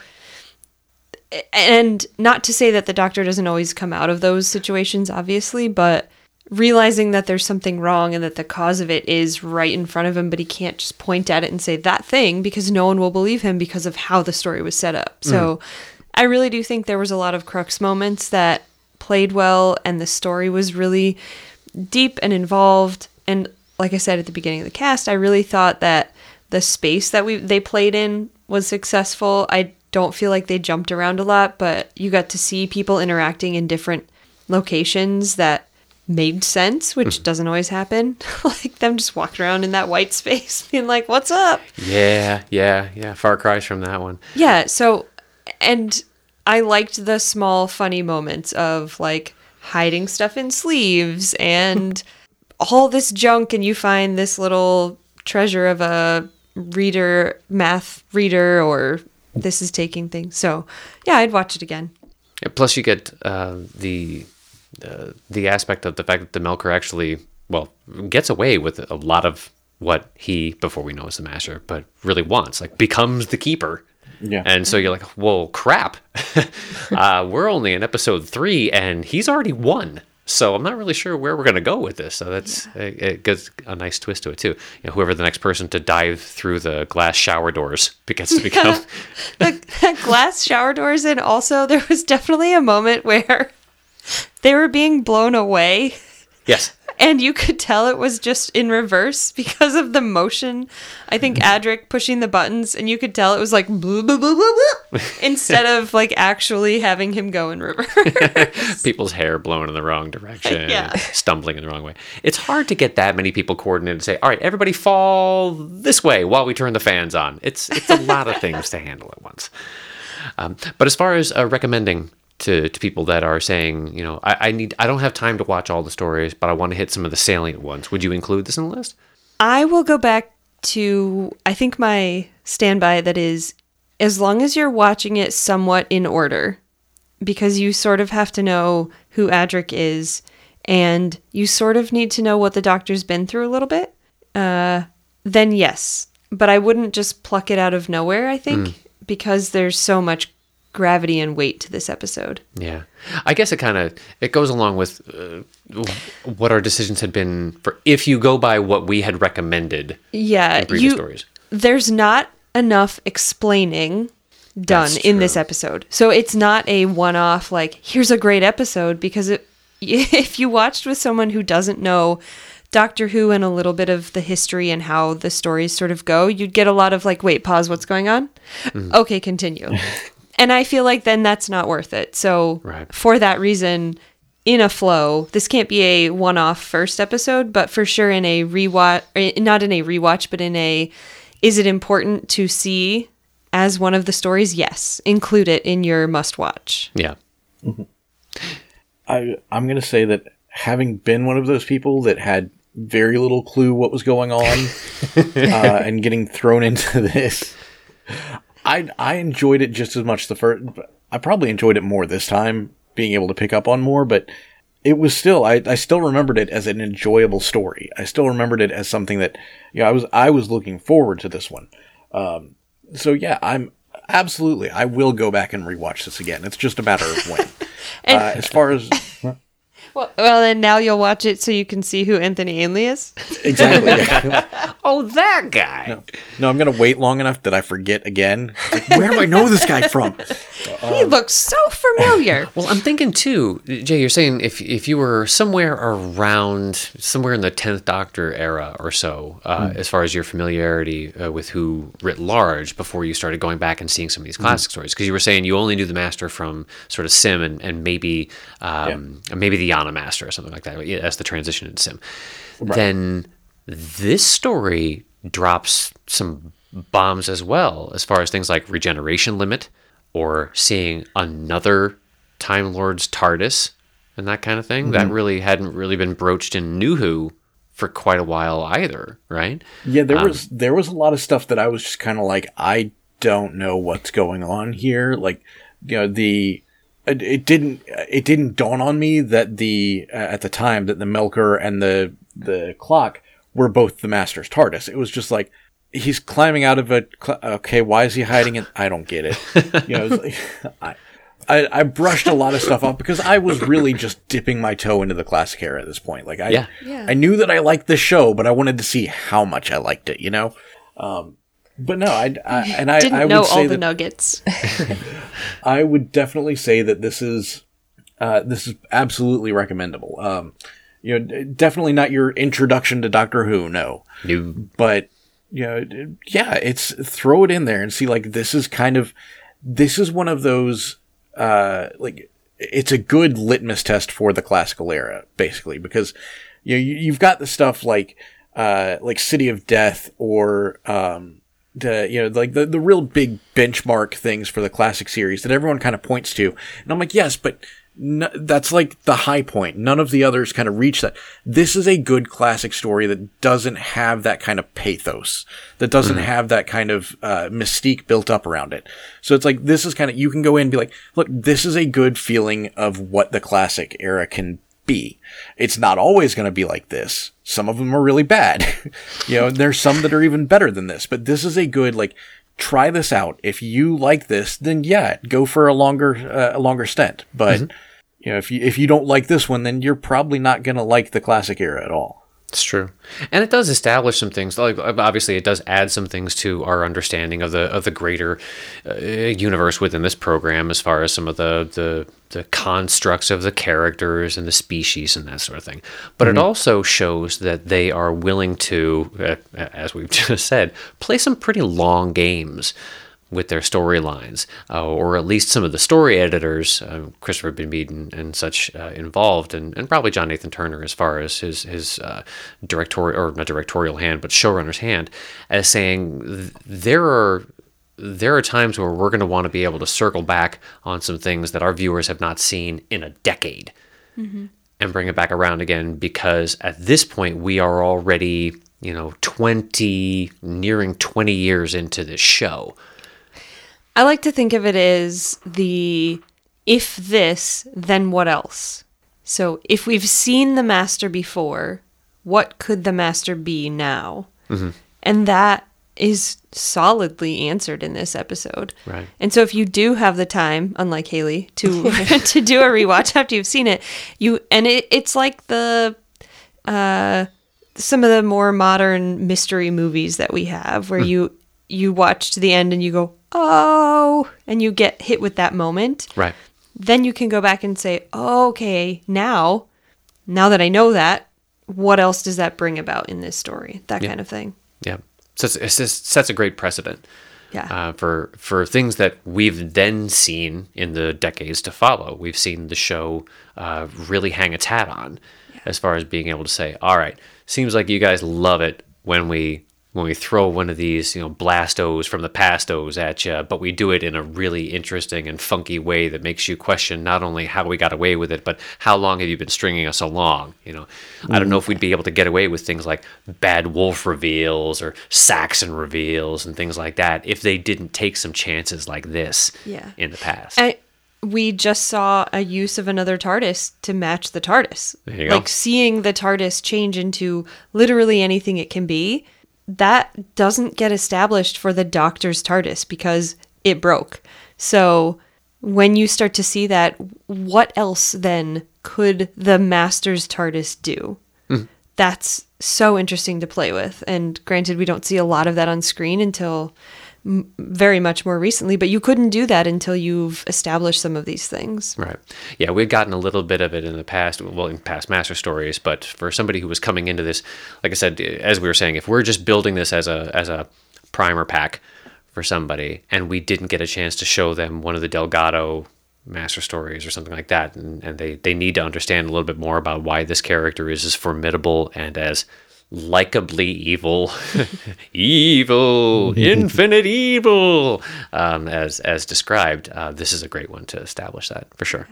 And not to say that the Doctor doesn't always come out of those situations, obviously, but realizing that there's something wrong and that the cause of it is right in front of him, but he can't just point at it and say that thing because no one will believe him because of how the story was set up. So mm. I really do think there was a lot of crux moments that played well, and the story was really deep and involved. And like I said at the beginning of the cast, I really thought that the space that we they played in was successful. I don't feel like they jumped around a lot, but you got to see people interacting in different locations that made sense, which mm. doesn't always happen. Like them just walking around in that white space being like, what's up? Yeah, yeah, yeah. Far cries from that one. Yeah, so, and I liked the small funny moments of like hiding stuff in sleeves and all this junk, and you find this little treasure of a reader, math reader, or this is taking things. So yeah, I'd watch it again. Yeah, plus you get uh, the uh, the aspect of the fact that the Melker actually, well, gets away with a lot of what he, before we know is the Master, but really wants, like becomes the Keeper. Yeah. And so you're like, whoa, crap. uh, we're only in episode three and he's already won. So I'm not really sure where we're going to go with this. So that's yeah. it, it gets a nice twist to it too. You know, whoever the next person to dive through the glass shower doors gets to become the, the glass shower doors. And also there was definitely a moment where they were being blown away. Yes. And you could tell it was just in reverse because of the motion. I think Adric pushing the buttons, and you could tell it was like blah, blah, blah, blah, blah, instead of like actually having him go in reverse. People's hair blown in the wrong direction, yeah. stumbling in the wrong way. It's hard to get that many people coordinated to say, all right, everybody fall this way while we turn the fans on. It's, it's a lot of things to handle at once. Um, but as far as uh, recommending to, to people that are saying, you know, I, I need, I don't have time to watch all the stories, but I want to hit some of the salient ones. Would you include this in the list? I will go back to, I think my standby that is, as long as you're watching it somewhat in order, because you sort of have to know who Adric is, and you sort of need to know what the Doctor's been through a little bit, uh, then yes. But I wouldn't just pluck it out of nowhere, I think, mm. because there's so much gravity and weight to this episode. Yeah. I guess it kind of, it goes along with uh, what our decisions had been for, if you go by what we had recommended yeah, in previous you, stories. There's not enough explaining done in this episode. So it's not a one-off, like, here's a great episode, because it, if you watched with someone who doesn't know Doctor Who and a little bit of the history and how the stories sort of go, you'd get a lot of like, wait, pause, what's going on? Mm. Okay, continue. And I feel like then that's not worth it. So right. for that reason, in a flow, this can't be a one-off first episode, but for sure in a rewatch, not in a rewatch, but in a Is it important to see as one of the stories? Yes. Include it in your must watch. Yeah. I, I'm going to say that having been one of those people that had very little clue what was going on uh, and getting thrown into this, I I enjoyed it just as much the first. I probably enjoyed it more this time, being able to pick up on more, but it was still, I, I still remembered it as an enjoyable story. I still remembered it as something that, you know, I was, I was looking forward to this one. Um, so yeah, I'm absolutely, I will go back and rewatch this again. It's just a matter of when. And- uh, as far as, Well, well, then now you'll watch it so you can see who Anthony Ainley is. exactly. Yeah. Oh, that guy. No, no, I'm going to wait long enough that I forget again. Like, where do I know this guy from? He looks so familiar. Well, I'm thinking too, Jay, you're saying if if you were somewhere around, somewhere in the tenth Doctor era or so, uh, mm. as far as your familiarity uh, with who writ large before you started going back and seeing some of these classic mm. stories, because you were saying you only knew the Master from sort of Sim and, and maybe um, yeah. maybe the Yana Master or something like that, as the transition into Sim. Right. Then this story drops some bombs as well, as far as things like regeneration limit, or seeing another Time Lord's TARDIS and that kind of thing. Mm-hmm. That really hadn't really been broached in New Who for quite a while either, right? Yeah, there um, was there was a lot of stuff that I was just kind of like, I don't know what's going on here. Like, you know, the it, it didn't it didn't dawn on me that the uh, at the time that the Melkur and the the clock were both the Master's TARDIS. It was just like, he's climbing out of a. Cl- okay, why is he hiding it? I don't get it. You know, it's like, I, I I brushed a lot of stuff off because I was really just dipping my toe into the classic era at this point. Like I, yeah. Yeah. I knew that I liked the show, but I wanted to see how much I liked it. You know, um, but no, I, I and I didn't I would know say all the that, nuggets. I would definitely say that this is uh, this is absolutely recommendable. Um, you know, definitely not your introduction to Doctor Who, no, no. but. You know, yeah, it's throw it in there and see, like, this is kind of, this is one of those, uh, like, it's a good litmus test for the classical era, basically, because, you know, you, you've got the stuff like, uh, like City of Death or, um, the, you know, like the, the real big benchmark things for the classic series that everyone kind of points to. And I'm like, yes, but no, that's like the high point. None of the others kind of reach that. This is a good classic story that doesn't have that kind of pathos, that doesn't mm-hmm. have that kind of uh, mystique built up around it. So it's like, this is kind of, you can go in and be like, look, this is a good feeling of what the classic era can be. It's not always going to be like this. Some of them are really bad. You know, there's some that are even better than this, but this is a good, like, try this out. If you like this, then yeah, go for a longer, uh, a longer stint. But mm-hmm. you know, if you if you don't like this one, then you're probably not going to like the classic era at all. It's true, and it does establish some things. Like obviously, it does add some things to our understanding of the of the greater uh, universe within this program, as far as some of the the the constructs of the characters and the species and that sort of thing. But mm-hmm. it also shows that they are willing to, uh, as we've just said, play some pretty long games with their storylines, uh, or at least some of the story editors, uh, Christopher Bin-Mead and, and such uh, involved, and, and probably John Nathan Turner as far as his his uh, directorial, or not directorial hand, but showrunner's hand, as saying th- there are there are times where we're going to want to be able to circle back on some things that our viewers have not seen in a decade, mm-hmm. and bring it back around again, because at this point we are already, you know, twenty, nearing twenty years into this show. I like to think of it as the if this, then what else? So if we've seen the Master before, what could the Master be now? Mm-hmm. And that is solidly answered in this episode. Right. And so if you do have the time, unlike Haley, to to do a rewatch after you've seen it, you and it, it's like the uh, some of the more modern mystery movies that we have, where mm. you you watch to the end and you go, oh, and you get hit with that moment. Right. Then you can go back and say, oh, okay, now, now that I know that, what else does that bring about in this story? That yeah. kind of thing. Yeah. So it's, it's just sets a great precedent. Yeah. Uh, for for things that we've then seen in the decades to follow. We've seen the show uh, really hang its hat on, yeah. as far as being able to say, all right, seems like you guys love it when we when we throw one of these, you know, blastos from the pastos at you, but we do it in a really interesting and funky way that makes you question not only how we got away with it, but how long have you been stringing us along? You know, mm. I don't know if we'd be able to get away with things like Bad Wolf reveals or Saxon reveals and things like that if they didn't take some chances like this yeah. in the past. I, we just saw a use of another TARDIS to match the TARDIS. There you like go. Seeing the TARDIS change into literally anything it can be. That doesn't get established for the Doctor's TARDIS because it broke. So when you start to see that, what else then could the Master's TARDIS do? Mm. That's so interesting to play with. And granted, we don't see a lot of that on screen until m- very much more recently, but you couldn't do that until you've established some of these things. Right. Yeah, we'd gotten a little bit of it in the past, well, in past Master stories, but for somebody who was coming into this, like I said, as we were saying, if we're just building this as a as a primer pack for somebody, and we didn't get a chance to show them one of the Delgado Master stories or something like that, and, and they, they need to understand a little bit more about why this character is as formidable and as likably evil, evil, infinite evil, um, as as described. Uh, this is a great one to establish that for sure.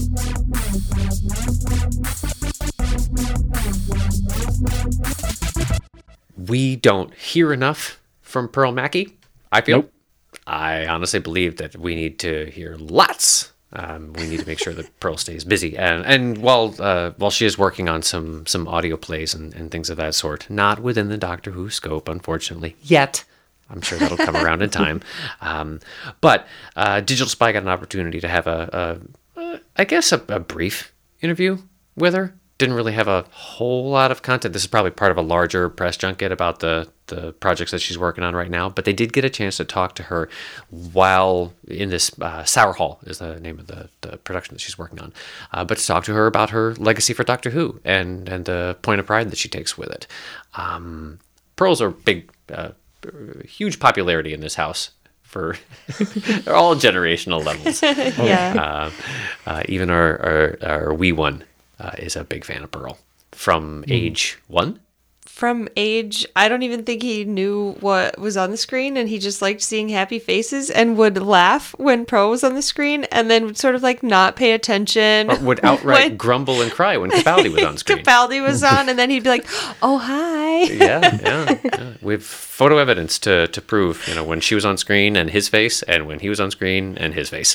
We don't hear enough from Pearl Mackie, I feel. Nope. I honestly believe that we need to hear lots. Um, we need to make sure that Pearl stays busy, and and while uh, while she is working on some some audio plays and, and things of that sort, not within the Doctor Who scope, unfortunately, yet. I'm sure that'll come around in time. Um, but uh, Digital Spy got an opportunity to have a, a, a I guess, a, a brief interview with her. Didn't really have a whole lot of content. This is probably part of a larger press junket about the, the projects that she's working on right now. But they did get a chance to talk to her while in this, uh, Sour Hall is the name of the, the production that she's working on. Uh, but to talk to her about her legacy for Doctor Who and, and the point of pride that she takes with it. Um, pearls are big, uh, huge popularity in this house for all generational levels. Yeah. Uh, uh, even our, our, our wee one. Uh, is a big fan of Pearl from age one. From age, I don't even think he knew what was on the screen, and he just liked seeing happy faces and would laugh when Pearl was on the screen, and then would sort of like not pay attention. Or would outright when... grumble and cry when Capaldi was on screen. Capaldi was on, and then he'd be like, "Oh, hi." yeah, yeah, yeah. We have photo evidence to, to prove, you know, when she was on screen and his face, and when he was on screen and his face.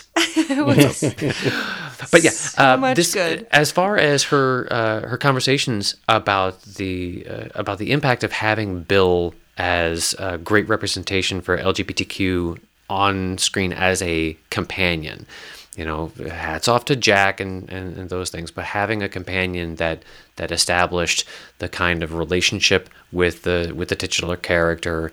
But yeah, so uh, much this, good. As far as her uh, her conversations about the uh, about the impact of having Bill as a great representation for L G B T Q on screen as a companion, you know, hats off to Jack and, and, and those things, but having a companion that that established the kind of relationship with the with the titular character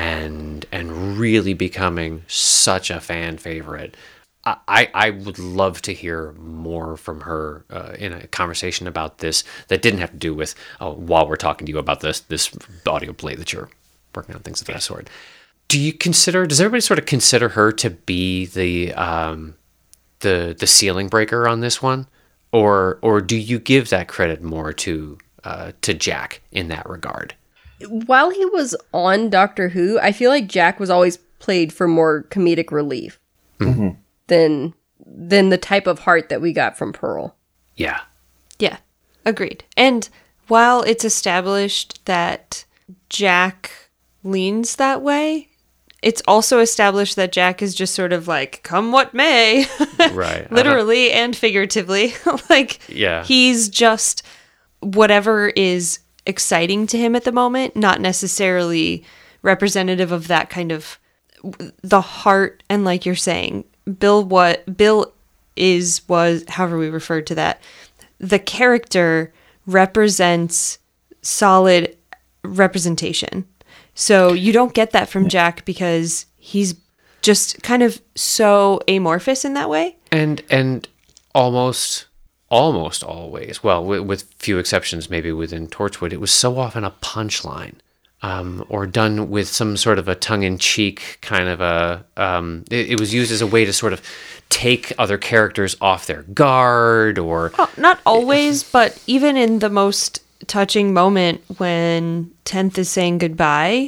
and and really becoming such a fan favorite. I, I would love to hear more from her uh, in a conversation about this that didn't have to do with, oh, while we're talking to you about this this audio play that you're working on, things of that sort. Do you consider, does everybody sort of consider her to be the um, the the ceiling breaker on this one? Or or do you give that credit more to uh, to Jack in that regard? While he was on Doctor Who, I feel like Jack was always played for more comedic relief. Mm-hmm. than than the type of heart that we got from Pearl. Yeah. Yeah, agreed. And while it's established that Jack leans that way, it's also established that Jack is just sort of like, come what may. Right. Literally and figuratively. Like, yeah. He's just whatever is exciting to him at the moment, not necessarily representative of that kind of the heart. And like you're saying, Bill, what Bill is, was, however we referred to that, the character represents solid representation. So you don't get that from Jack because he's just kind of so amorphous in that way. And, and almost, almost always, well, with, with few exceptions, maybe within Torchwood, it was so often a punchline. Um, or done with some sort of a tongue-in-cheek kind of a... Um, it, it was used as a way to sort of take other characters off their guard, or... Oh, not always, but even in the most touching moment when Tenth is saying goodbye,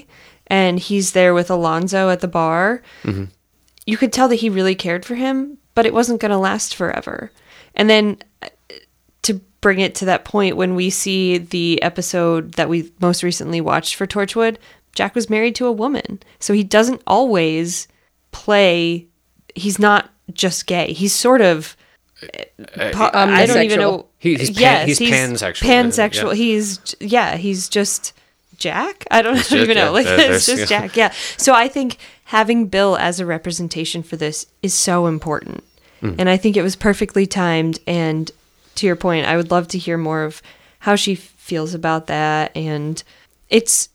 and he's there with Alonzo at the bar, Mm-hmm. you could tell that he really cared for him, but it wasn't going to last forever. And then uh, to bring it to that point, when we see the episode that we most recently watched for Torchwood, Jack was married to a woman. So he doesn't always play, he's not just gay. He's sort of, po- um, I don't even bisexual. know. He- he's pan- yes, he's pansexual. Pansexual. Yeah. He's, yeah, he's just Jack. I don't just- even know. yeah, Like, there- it's there's- just yeah. Jack. Yeah. So I think having Bill as a representation for this is so important. Hmm. And I think it was perfectly timed. And to your point, I would love to hear more of how she feels about that. And it's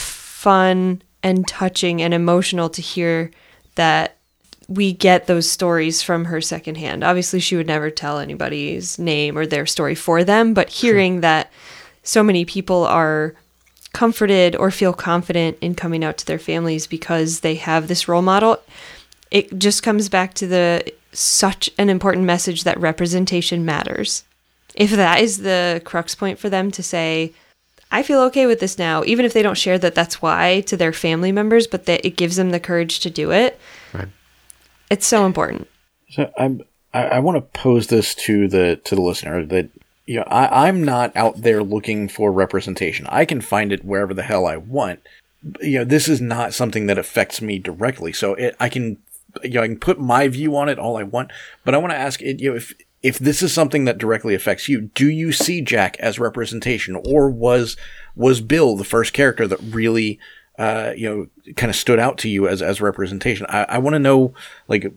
fun and touching and emotional to hear that we get those stories from her secondhand. Obviously, she would never tell anybody's name or their story for them, but hearing that so many people are comforted or feel confident in coming out to their families because they have this role model, it just comes back to the such an important message that representation matters. If that is the crux point for them to say, I feel okay with this now, even if they don't share that that's why to their family members, but that it gives them the courage to do it. Right. It's so important. So I'm, I, I want to pose this to the to the listener that you know I, I'm not out there looking for representation. I can find it wherever the hell I want. You know, this is not something that affects me directly, so it, I can you know I can put my view on it all I want. But I want to ask it, you know, if if this is something that directly affects you, do you see Jack as representation, or was was Bill the first character that really Uh, you know, kind of stood out to you as, as representation? I, I want to know, like,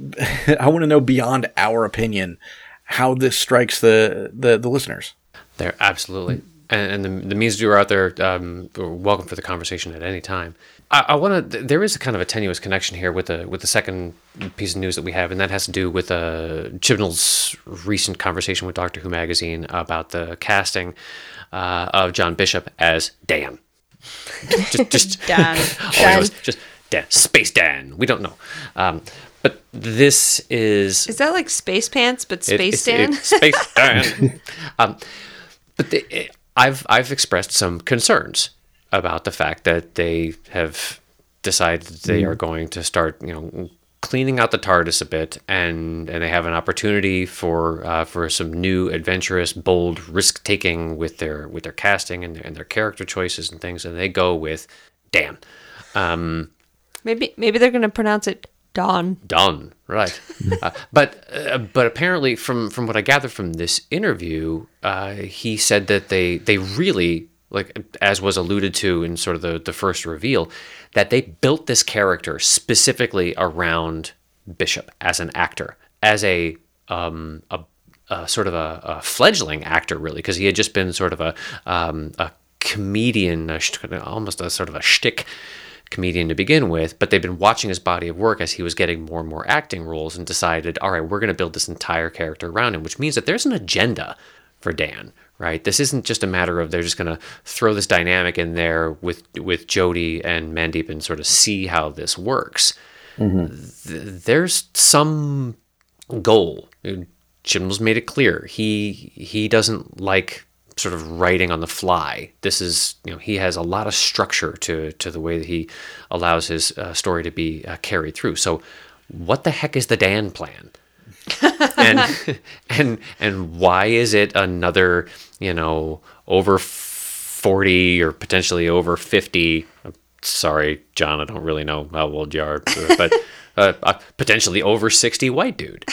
I want to know beyond our opinion how this strikes the, the, the listeners. There, absolutely. And, and the, the means you are out there, um, are welcome for the conversation at any time. I, I want to, there is a kind of a tenuous connection here with the, with the second piece of news that we have, and that has to do with uh, Chibnall's recent conversation with Doctor Who magazine about the casting uh, of John Bishop as Dan. just, just Dan. all he knows, just Dan, Space Dan. We don't know, um, but this is Is that like Space Pants, but it- Space it's- Dan? it's Space Dan. um, but the, it, I've I've expressed some concerns about the fact that they have decided that they are going to start, you know, cleaning out the TARDIS a bit, and and they have an opportunity for uh, for some new, adventurous, bold, risk taking with their with their casting and their, and their character choices and things, and they go with Dan. Um, maybe maybe they're going to pronounce it Dawn. Done, right? uh, but uh, but apparently, from from what I gathered from this interview, uh, he said that they they really, like, as was alluded to in sort of the the first reveal, that they built this character specifically around Bishop as an actor, as a um a, a sort of a, a fledgling actor, really, because he had just been sort of a um a comedian, a, sh- almost a sort of a shtick comedian to begin with, but they've been watching his body of work as he was getting more and more acting roles and decided, all right, we're going to build this entire character around him, which means that there's an agenda for Dan, right? This isn't just a matter of they're just going to throw this dynamic in there with with Jodie and Mandeep and sort of see how this works. Mm-hmm. Th- there's some goal. Chibnall's made it clear. He he doesn't like sort of writing on the fly. This is, you know, he has a lot of structure to to the way that he allows his uh, story to be uh, carried through. So what the heck is the Dan plan? and and and why is it another, you know, over forty or potentially over fifty? Sorry, John, I don't really know how old you are, but uh, uh, potentially over sixty white dude.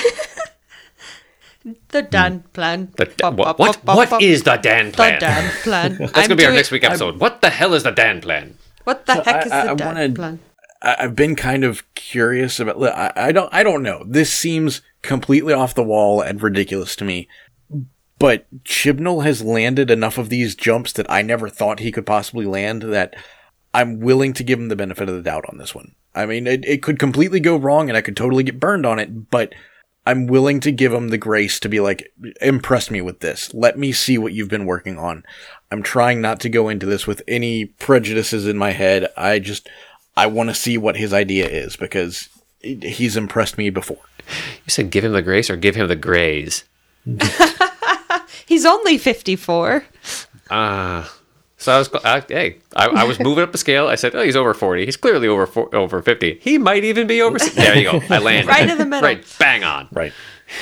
The Dan plan. The, Bop, what bop, what, bop, what bop. is the Dan The plan? Dan plan? That's I'm gonna be our doing- next week episode. What the hell is the Dan plan? What the heck is I- the I Dan wanna- plan? I, I've been kind of curious about. look, I, I don't. I don't know. This seems completely off the wall and ridiculous to me. But Chibnall has landed enough of these jumps that I never thought he could possibly land, that I'm willing to give him the benefit of the doubt on this one. I mean, it, it could completely go wrong and I could totally get burned on it, but I'm willing to give him the grace to be like, impress me with this. Let me see what you've been working on. I'm trying not to go into this with any prejudices in my head. I just, I want to see what his idea is, because he's impressed me before. You said give him the grace or give him the graze? He's only fifty-four. Ah, So I was, I, hey, I, I was moving up the scale. I said, oh, he's over forty. He's clearly over four, over fifty. He might even be over sixty. There you go. I landed. Right in the middle. Right, bang on. Right.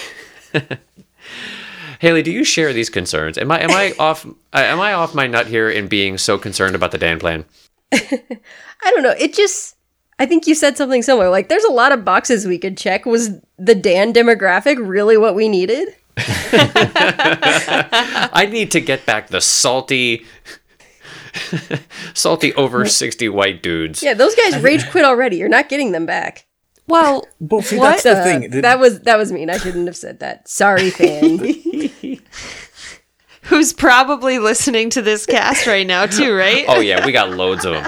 Haley, do you share these concerns? Am I am I off? Uh, am I off my nut here in being so concerned about the Dan plan? I don't know. It just, I think you said something similar. Like, there's a lot of boxes we could check. Was the Dan demographic really what we needed? I need to get back the salty, salty over sixty white dudes. Yeah, those guys rage quit already. You're not getting them back. Well, Well, see, what? that's the Uh, thing. The- that was that was mean. I shouldn't have said that. Sorry, fan. Who's probably listening to this cast right now too, right? Oh yeah, we got loads of them.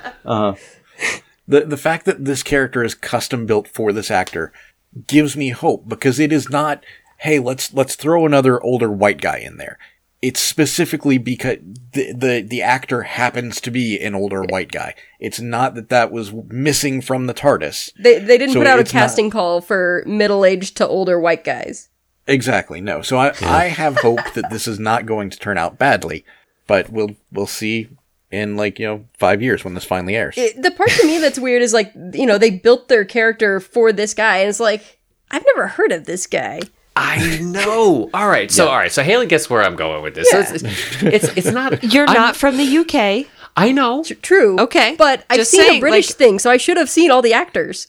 The the fact that this character is custom built for this actor gives me hope, because it is not, hey, let's let's throw another older white guy in there. It's specifically because the, the the actor happens to be an older white guy. It's not that that was missing from the TARDIS. They they didn't So put out a it's not- casting call for middle-aged to older white guys. Exactly, no. So I, I have hope that this is not going to turn out badly, but we'll we'll see in, like, you know, five years when this finally airs. It, the part to me that's weird is, like, you know, they built their character for this guy, and it's like, I've never heard of this guy. I know. All right. So all right. So Haley gets where I'm going with this. Yeah. So it's, it's it's it's not. You're I'm- not from the U K. I know. True. Okay, But I've just seen saying, a British like- thing, so I should have seen all the actors.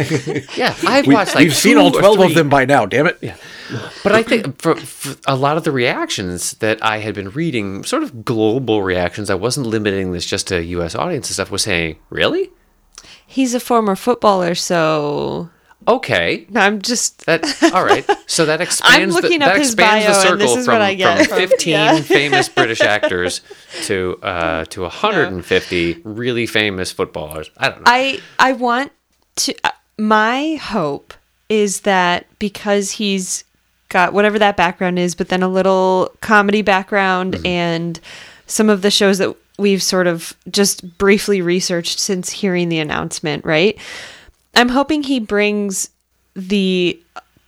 Yeah, I've We, watched like we've seen two all or twelve three- of them by now, damn it. Yeah. But I think for, for a lot of the reactions that I had been reading, sort of global reactions, I wasn't limiting this just to U S audience and stuff, was saying, really? He's a former footballer, so Okay. I'm just. That all right. So that expands looking the, up that his expands the bio, and circle this is from, what I get from from- fifteen yeah. famous British actors to uh, to one hundred fifty really famous footballers. I don't know. I I want to. Uh, my hope is that because he's got whatever that background is, but then a little comedy background Mm-hmm. and some of the shows that we've sort of just briefly researched since hearing the announcement, right? I'm hoping he brings the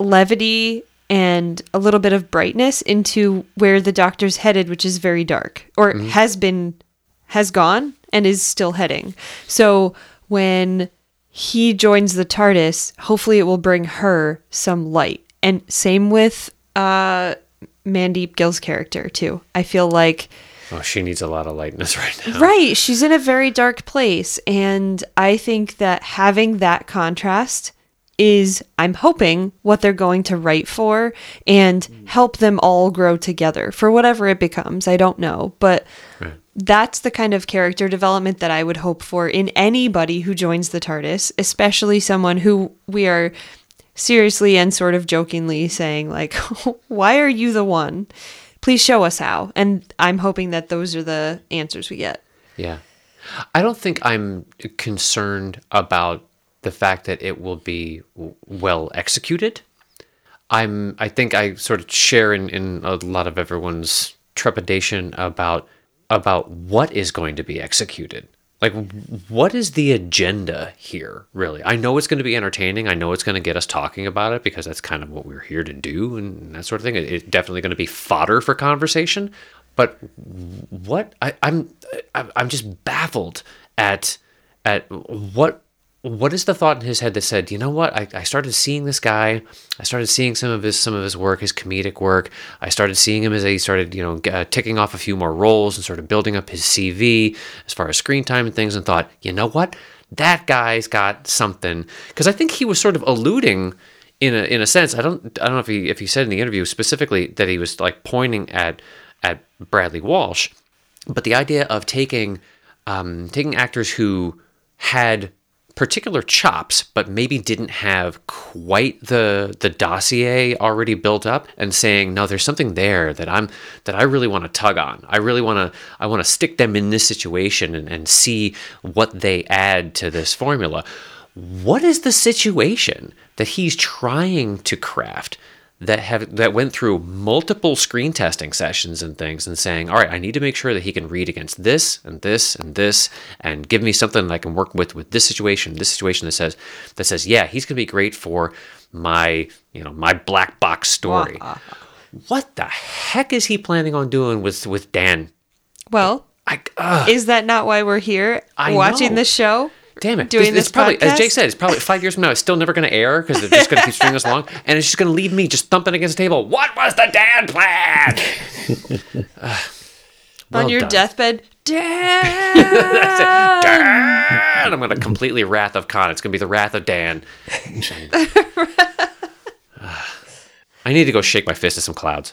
levity and a little bit of brightness into where the Doctor's headed, which is very dark, or has been, has gone and is still heading. So when he joins the TARDIS, hopefully it will bring her some light. And same with uh, Mandeep Gill's character too. I feel like oh, she needs a lot of lightness right now. right, she's in a very dark place, and I think that having that contrast is, I'm hoping, what they're going to write for and help them all grow together for whatever it becomes. I don't know, but Right. that's the kind of character development that I would hope for in anybody who joins the TARDIS, especially someone who we are seriously and sort of jokingly saying, like, why are you the one? Please show us how. And I'm hoping that those are the answers we get. Yeah. I don't think I'm concerned about the fact that it will be w- well executed. I'm I think I sort of share in, in a lot of everyone's trepidation about about what is going to be executed. Like, what is the agenda here, really? I know it's going to be entertaining. I know it's going to get us talking about it because that's kind of what we're here to do and that sort of thing. It- It's definitely going to be fodder for conversation. But what I, I'm I'm I'm just baffled at at what what is the thought in his head that said, you know what, I, I started seeing this guy, I started seeing some of his some of his work, his comedic work. I started seeing him as he started, you know, g- uh, ticking off a few more roles and sort of building up his C V as far as screen time and things, and thought, you know what, that guy's got something. Because I think he was sort of alluding, in a in a sense, I don't I don't know if he if he said in the interview specifically that he was like pointing at at Bradley Walsh, but the idea of taking um, taking actors who had particular chops, but maybe didn't have quite the the dossier already built up, and saying, no, there's something there that I'm that I really want to tug on. I really want to I want to stick them in this situation and, and see what they add to this formula. What is the situation that he's trying to craft that have that went through multiple screen testing sessions and things, and saying, all right, I need to make sure that he can read against this and this and this, and give me something that I can work with with this situation, this situation that says that says, yeah, he's gonna be great for my, you know, my black box story. What the heck is he planning on doing with with Dan? Well, I, uh, Is that not why we're here? I watching know. the show? Damn it. Doing it's, this it's probably, podcast? as Jake said, it's probably five years from now. It's still never going to air because they're just going to keep stringing us along. And it's just going to leave me just thumping against the table. What was the Dan plan? uh, well On your done. deathbed, Dan! That's it. Dan! I'm going to completely Wrath of Khan. It's going to be the Wrath of Dan. uh, I need to go shake my fist at some clouds.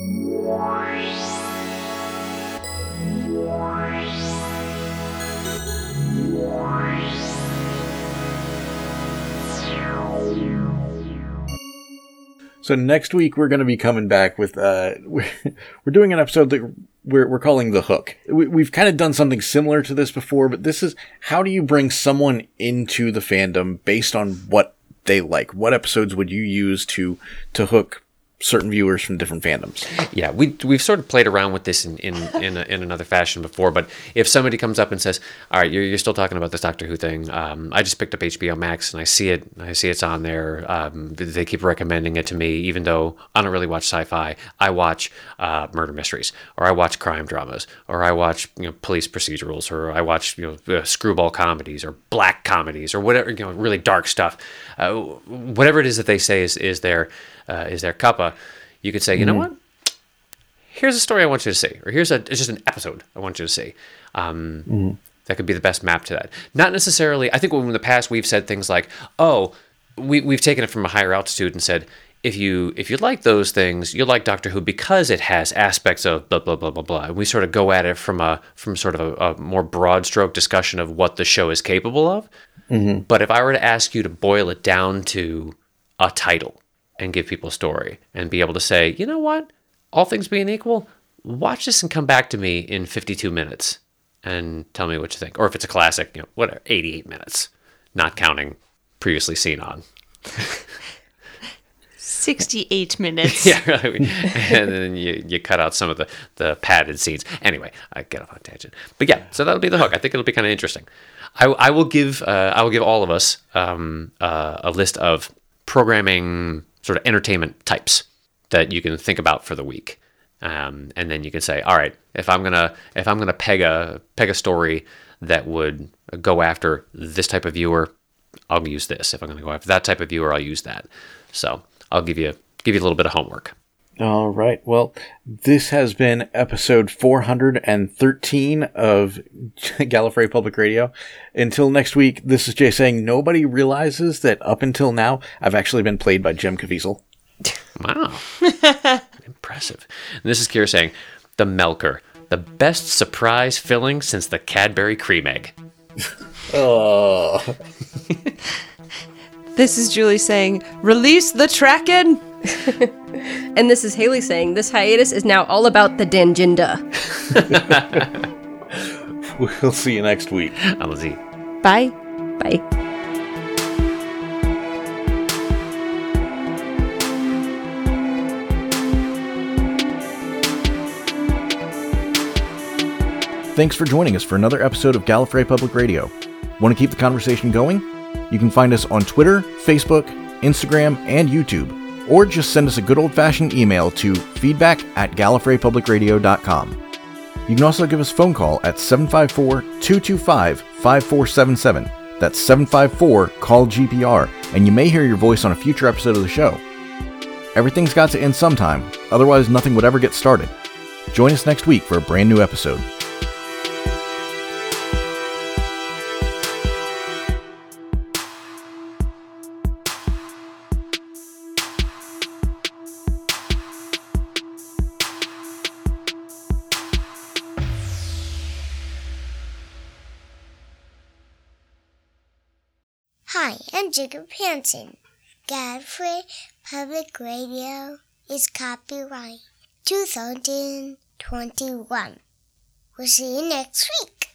So next week we're going to be coming back with uh, we're, we're doing an episode that we're we're calling The Hook. We, we've kind of done something similar to this before, but this is how do you bring someone into the fandom based on what they like? What episodes would you use to to hook certain viewers from different fandoms? Yeah, we we've sort of played around with this in in in, a, in another fashion before. But if somebody comes up and says, "All right, you're you're still talking about this Doctor Who thing," um, I just picked up H B O Max and I see it. I see it's on there. Um, they keep recommending it to me, even though I don't really watch sci-fi. I watch uh, murder mysteries, or I watch crime dramas, or I watch you know police procedurals, or I watch you know uh, screwball comedies, or black comedies, or whatever you know really dark stuff. Uh, whatever it is that they say is is their uh, is their cuppa. You could say, you know what? Here's a story I want you to see, or here's a it's just an episode I want you to see. Um, mm-hmm. That could be the best map to that. Not necessarily. I think when in the past we've said things like, "Oh, we we've taken it from a higher altitude and said if you if you like those things, you'll like Doctor Who because it has aspects of blah blah blah blah blah." And we sort of go at it from a from sort of a, a more broad stroke discussion of what the show is capable of. Mm-hmm. But if I were to ask you to boil it down to a title and give people a story and be able to say, you know what, all things being equal, watch this and come back to me in fifty-two minutes and tell me what you think. Or if it's a classic, you know, whatever, eighty-eight minutes, not counting previously seen on. sixty-eight minutes. Yeah, right. And then you, you cut out some of the, the padded scenes. Anyway, I get off on a tangent. But yeah, so that'll be the hook. I think it'll be kind of interesting. I, I will give uh, I will give all of us um, uh, a list of programming sort of entertainment types that you can think about for the week, um, and then you can say, all right, if I'm gonna if I'm gonna peg a peg a story that would go after this type of viewer, I'll use this. If I'm gonna go after that type of viewer, I'll use that. So I'll give you give you a little bit of homework. All right. Well, this has been episode four hundred thirteen of Gallifrey Public Radio. Until next week, this is Jay saying nobody realizes that up until now, I've actually been played by Jim Caviezel. Wow. Impressive. And this is Kira saying, the Melker, the best surprise filling since the Cadbury cream egg. Oh. This is Julie saying, release the Tracken! And this is Haley saying, this hiatus is now all about the Danjinda. We'll see you next week. I'm Z. Bye. Bye. Thanks for joining us for another episode of Gallifrey Public Radio. Want to keep the conversation going? You can find us on Twitter, Facebook, Instagram, and YouTube. Or just send us a good old-fashioned email to feedback at gallifrey public radio dot com. You can also give us a phone call at seven five four, two two five, five four seven seven. That's seven five four, call G P R, and you may hear your voice on a future episode of the show. Everything's got to end sometime, otherwise nothing would ever get started. Join us next week for a brand new episode. Hi, I'm Jacob Hansen. Gallifrey Public Radio is copyright two thousand twenty-one. We'll see you next week.